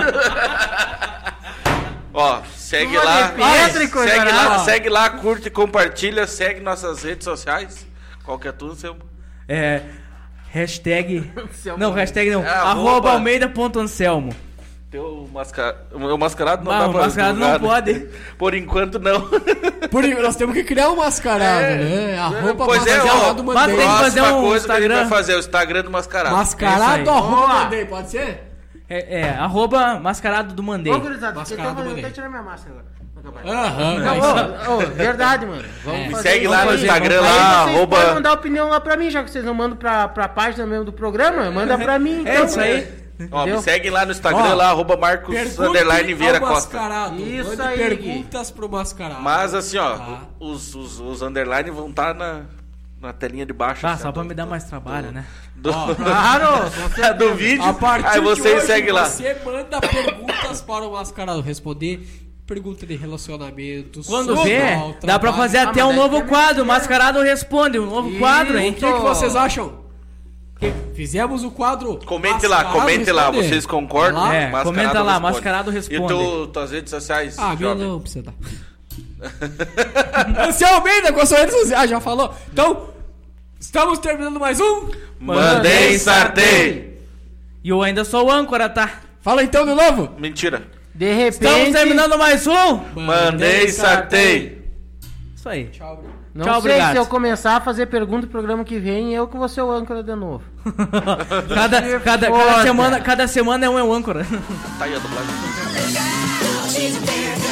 Ó, segue Olha, lá. Pedro e coisa segue arada. lá, segue lá, curte, compartilha, segue nossas redes sociais. Qual que é tudo, seu? É. Hashtag. Anselmo. Não, hashtag não. É, arroba arroba. Almeida.anselmo. Teu masca... O mascarado não Não, dá o pra mascarado não divulgar, né? pode. Por enquanto, não. Por, nós temos que criar um mascarado, É, né? Arroba pois é, mascarado ó, mas mandei. tem que fazer Próxima um coisa que a gente Instagram. vai fazer, o Instagram do mascarado. Mascarado É isso aí. arroba Boa. mandei, pode ser? É, é, arroba mascarado do Mandei. Ô, gurizada, você Mascarado tá fazendo mandei. até tirar minha máscara agora. Aham. Não, é isso aí. ô, ô, verdade, mano. Vamos É. fazer Segue isso lá no aí. Instagram, Aí lá, vocês arroba- podem mandar opinião lá pra mim, já que vocês não mandam pra, pra página mesmo do programa, manda pra mim. É então. isso aí. Ó, me Entendeu? segue lá no Instagram, Ó, lá, arroba Marcos Pergunte Underline Vieira ao Costa. mascarado. Isso Mande aí, perguntas pro mascarado. Mas assim, ó, Tá. os, os, os underline vão estar na, na telinha de baixo. Ah, assim, só ó, pra do- me dar do- mais trabalho, né? Do, Ó, Claro, com certeza. do vídeo. A partir Aí de vocês hoje, seguem lá. você manda perguntas para o mascarado responder. Pergunta de relacionamento. Quando sobre vê, o dá pra trabalho. fazer Ah, até mas um daí novo tem quadro. mentira. Mascarado responde. Um novo Isso. quadro, hein? O que, que vocês acham? Que fizemos o quadro. Comente lá, Mascarado comente lá, Responder. vocês concordam? Vai lá? É, Mascarado comenta lá, responde. Mascarado responde. E tu, tuas redes sociais? Ah, meu jovem? não precisa dar. Você Almeida com a sua rede social, já falou. Então, estamos terminando mais um. Mandei sartei. E eu ainda sou o âncora, tá? Fala então de novo. Mentira. De repente. Estamos terminando mais um. Mandei sartei. Isso aí. Tchau. Não Tchau, sei obrigado. se eu começar a fazer pergunta no programa que vem, eu que vou ser o âncora de novo. cada, cada, cada, foda. semana, cada semana é um âncora. Tá aí a dublagem. She's a bad girl.